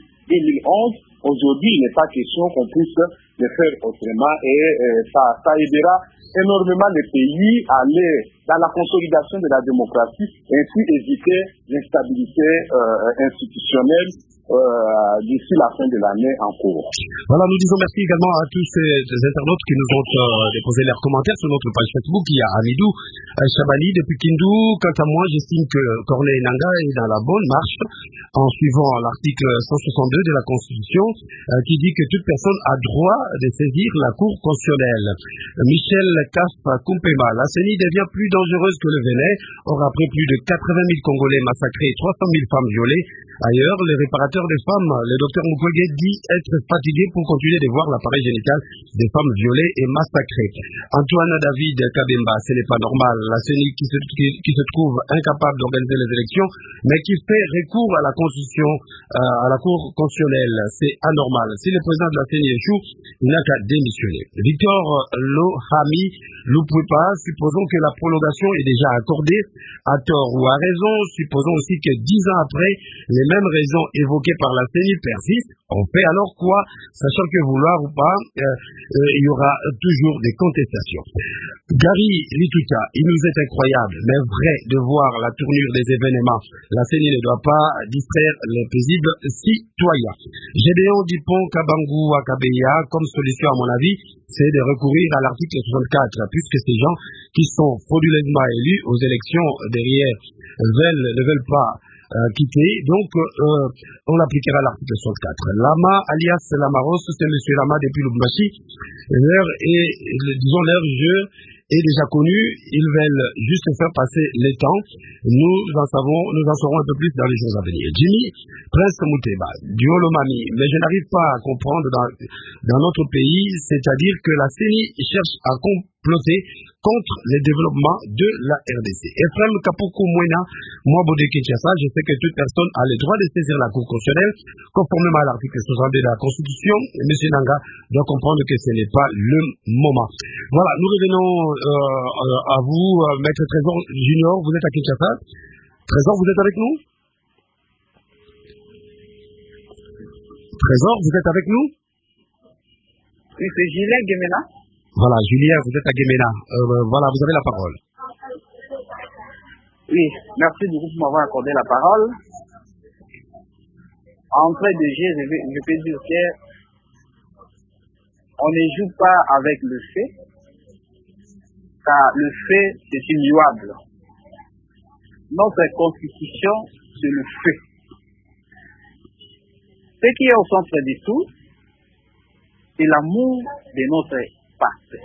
2011. Aujourd'hui, il n'est pas question qu'on puisse le faire autrement et ça aidera énormément les pays à aller dans la consolidation de la démocratie et ainsi éviter l'instabilité institutionnelle d'ici la fin de l'année en cours. Voilà, nous disons merci également à tous ces internautes qui nous ont déposé leurs commentaires sur notre page Facebook. Il y a Amidou Chabani depuis Kindu. Quant à moi, j'estime que Corneille Nangaa est dans la bonne marche en suivant l'article 162 de la Constitution qui dit que toute personne a droit de saisir la Cour constitutionnelle. Michel Kaf Kumpema, la CENI devient plus dangereuse que le Vénet. Or, après plus de 80 000 Congolais massacrés et 300 000 femmes violées, ailleurs, le réparateur des femmes, le docteur Mukwege, dit être fatigué pour continuer de voir l'appareil génital des femmes violées et massacrées. Antoine David Kabemba, ce n'est pas normal. La CENI qui se trouve incapable d'organiser les élections, mais qui fait recours à la Constitution, à la Cour constitutionnelle, c'est anormal. Si le président de la CENI échoue, il n'a qu'à démissionner. Victor Lohami Loupouipa, supposons que la prolongation est déjà accordée, à tort ou à raison. Supposons aussi que 10 ans après, les mêmes raisons évoquées par la CENI persistent. On fait alors quoi? Sachant que vouloir ou pas, il y aura toujours des contestations. Gary Lituka, il nous est incroyable, mais vrai de voir la tournure des événements. La CENI ne doit pas distraire les paisibles citoyens. Gédéon Dupont Kabangou Akabeya, comme solution à mon avis, c'est de recourir à l'article 64, puisque ces gens qui sont frauduleusement élus aux élections derrière ne veulent pas quitter, donc on appliquera l'article 64. Lama alias Lamaros, c'est M. Lama depuis Lubumbashi. Leur jeu est déjà connu, ils veulent juste faire passer le temps. Nous en saurons un peu plus dans les jours à venir. Jimmy Prince Mouteba, du Holomami, mais je n'arrive pas à comprendre dans notre pays, c'est-à-dire que la CENI cherche à comploter contre le développement de la RDC. Ephraim Kapuku Mwena, moi Bodé Kinshasa, je sais que toute personne a le droit de saisir la Cour constitutionnelle, conformément à l'article 62 de la Constitution. M. Nangaa doit comprendre que ce n'est pas le moment. Voilà, nous revenons à vous, Maître Trésor Junior, vous êtes à Kinshasa. Trésor, vous êtes avec nous? Trésor, vous êtes avec nous? Oui, c'est Julien Gemena. Voilà, Julien, vous êtes à Gemena. Voilà, vous avez la parole. Oui, merci beaucoup pour m'avoir accordé la parole. Entrée de jeu, je peux dire que on ne joue pas avec le fait, car le fait, c'est immuable. Notre constitution, c'est le fait. Ce qui est au centre de tout, c'est l'amour de notre parti.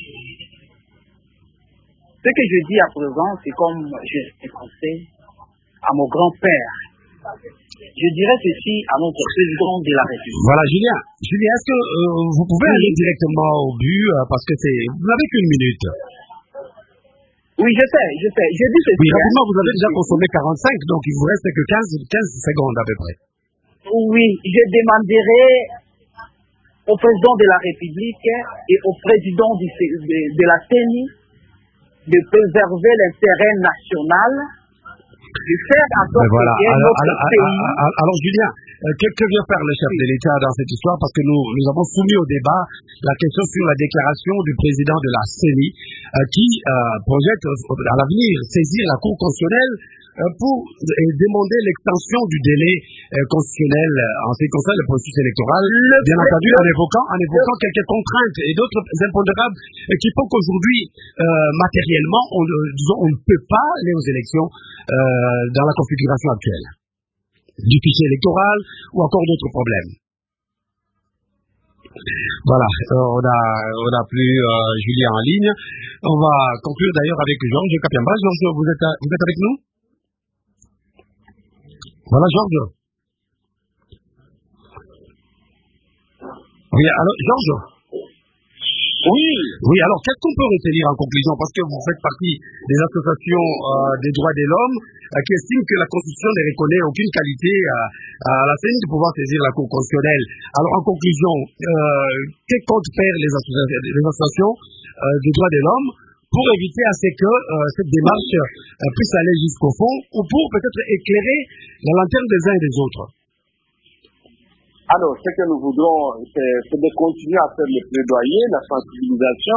Ce que je dis à présent, c'est comme je pensais à mon grand-père. Je dirais ceci à notre président de la République. Voilà, Julien, est-ce que vous pouvez aller directement au but, parce que vous n'avez qu'une minute. Oui, je sais. Je dis ceci. Oui, rapidement, vous avez déjà consommé 45, donc il vous reste que 15 secondes à peu près. Oui, je demanderai au président de la République et au président de la CENI de préserver l'intérêt national, de faire en sorte que notre pays... Alors, Julien, Que vient faire le chef de l'État dans cette histoire? Parce que nous avons soumis au débat la question sur la déclaration du président de la CENI qui projette à l'avenir saisir la Cour constitutionnelle pour demander l'extension du délai constitutionnel en ce qui concerne le processus électoral, bien entendu en évoquant quelques contraintes et d'autres impondérables qui font qu'aujourd'hui, matériellement, on ne peut pas aller aux élections dans la configuration actuelle du fichier électoral ou encore d'autres problèmes. Voilà, on a plus Julien en ligne. On va conclure d'ailleurs avec Georges Kapiamba. Georges, vous êtes avec nous? Voilà, Georges. Oui, alors, Georges. Oui, alors, qu'est-ce qu'on peut retenir en conclusion? Parce que vous faites partie des associations des droits de l'homme qui estiment que la Constitution ne reconnaît aucune qualité à la CENI de pouvoir saisir la Cour constitutionnelle. Alors, en conclusion, que comptent faire les associations des droits de l'homme pour éviter à ce que cette démarche puisse aller jusqu'au fond ou pour peut-être éclairer la lanterne des uns et des autres? Alors, ce que nous voudrons, c'est de continuer à faire le plaidoyer, la sensibilisation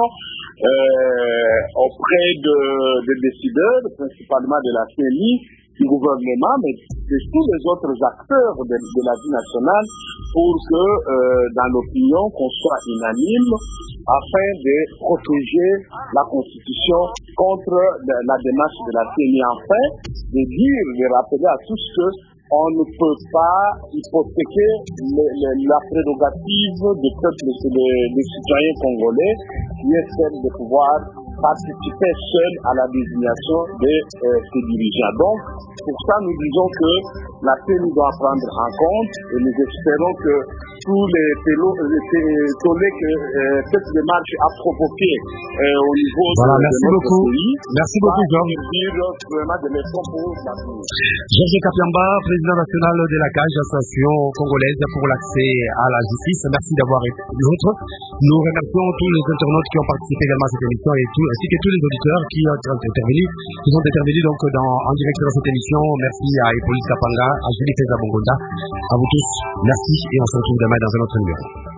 auprès des décideurs, principalement de la CENI, du gouvernement, mais de tous les autres acteurs de la vie nationale, pour que, dans l'opinion, qu'on soit unanime, afin de protéger la Constitution contre la démarche de la CENI. Enfin, de rappeler à tous que on ne peut pas hypothéquer la prérogative des peuples, des citoyens congolais, qui est celle de pouvoir participer seul à la désignation de ses dirigeants. Donc, pour ça, nous disons que la CENI doit prendre en compte et nous espérons que tous les tollés que cette démarche a provoqué au niveau de notre pays. Merci beaucoup, Georges. Vraiment de l'effort pour l'avenir. Georges Kapiamba, président national de la CAGE, Association congolaise pour l'accès à la justice. Merci d'avoir été nôtre. Nous remercions tous les internautes qui ont participé également à cette émission ainsi que tous les auditeurs qui ont intervenu donc en direct dans cette émission. Merci à Hippolyte Kapanga, à Julie Feza Bongonda, à vous tous. Merci et on se retrouve demain dans un autre numéro.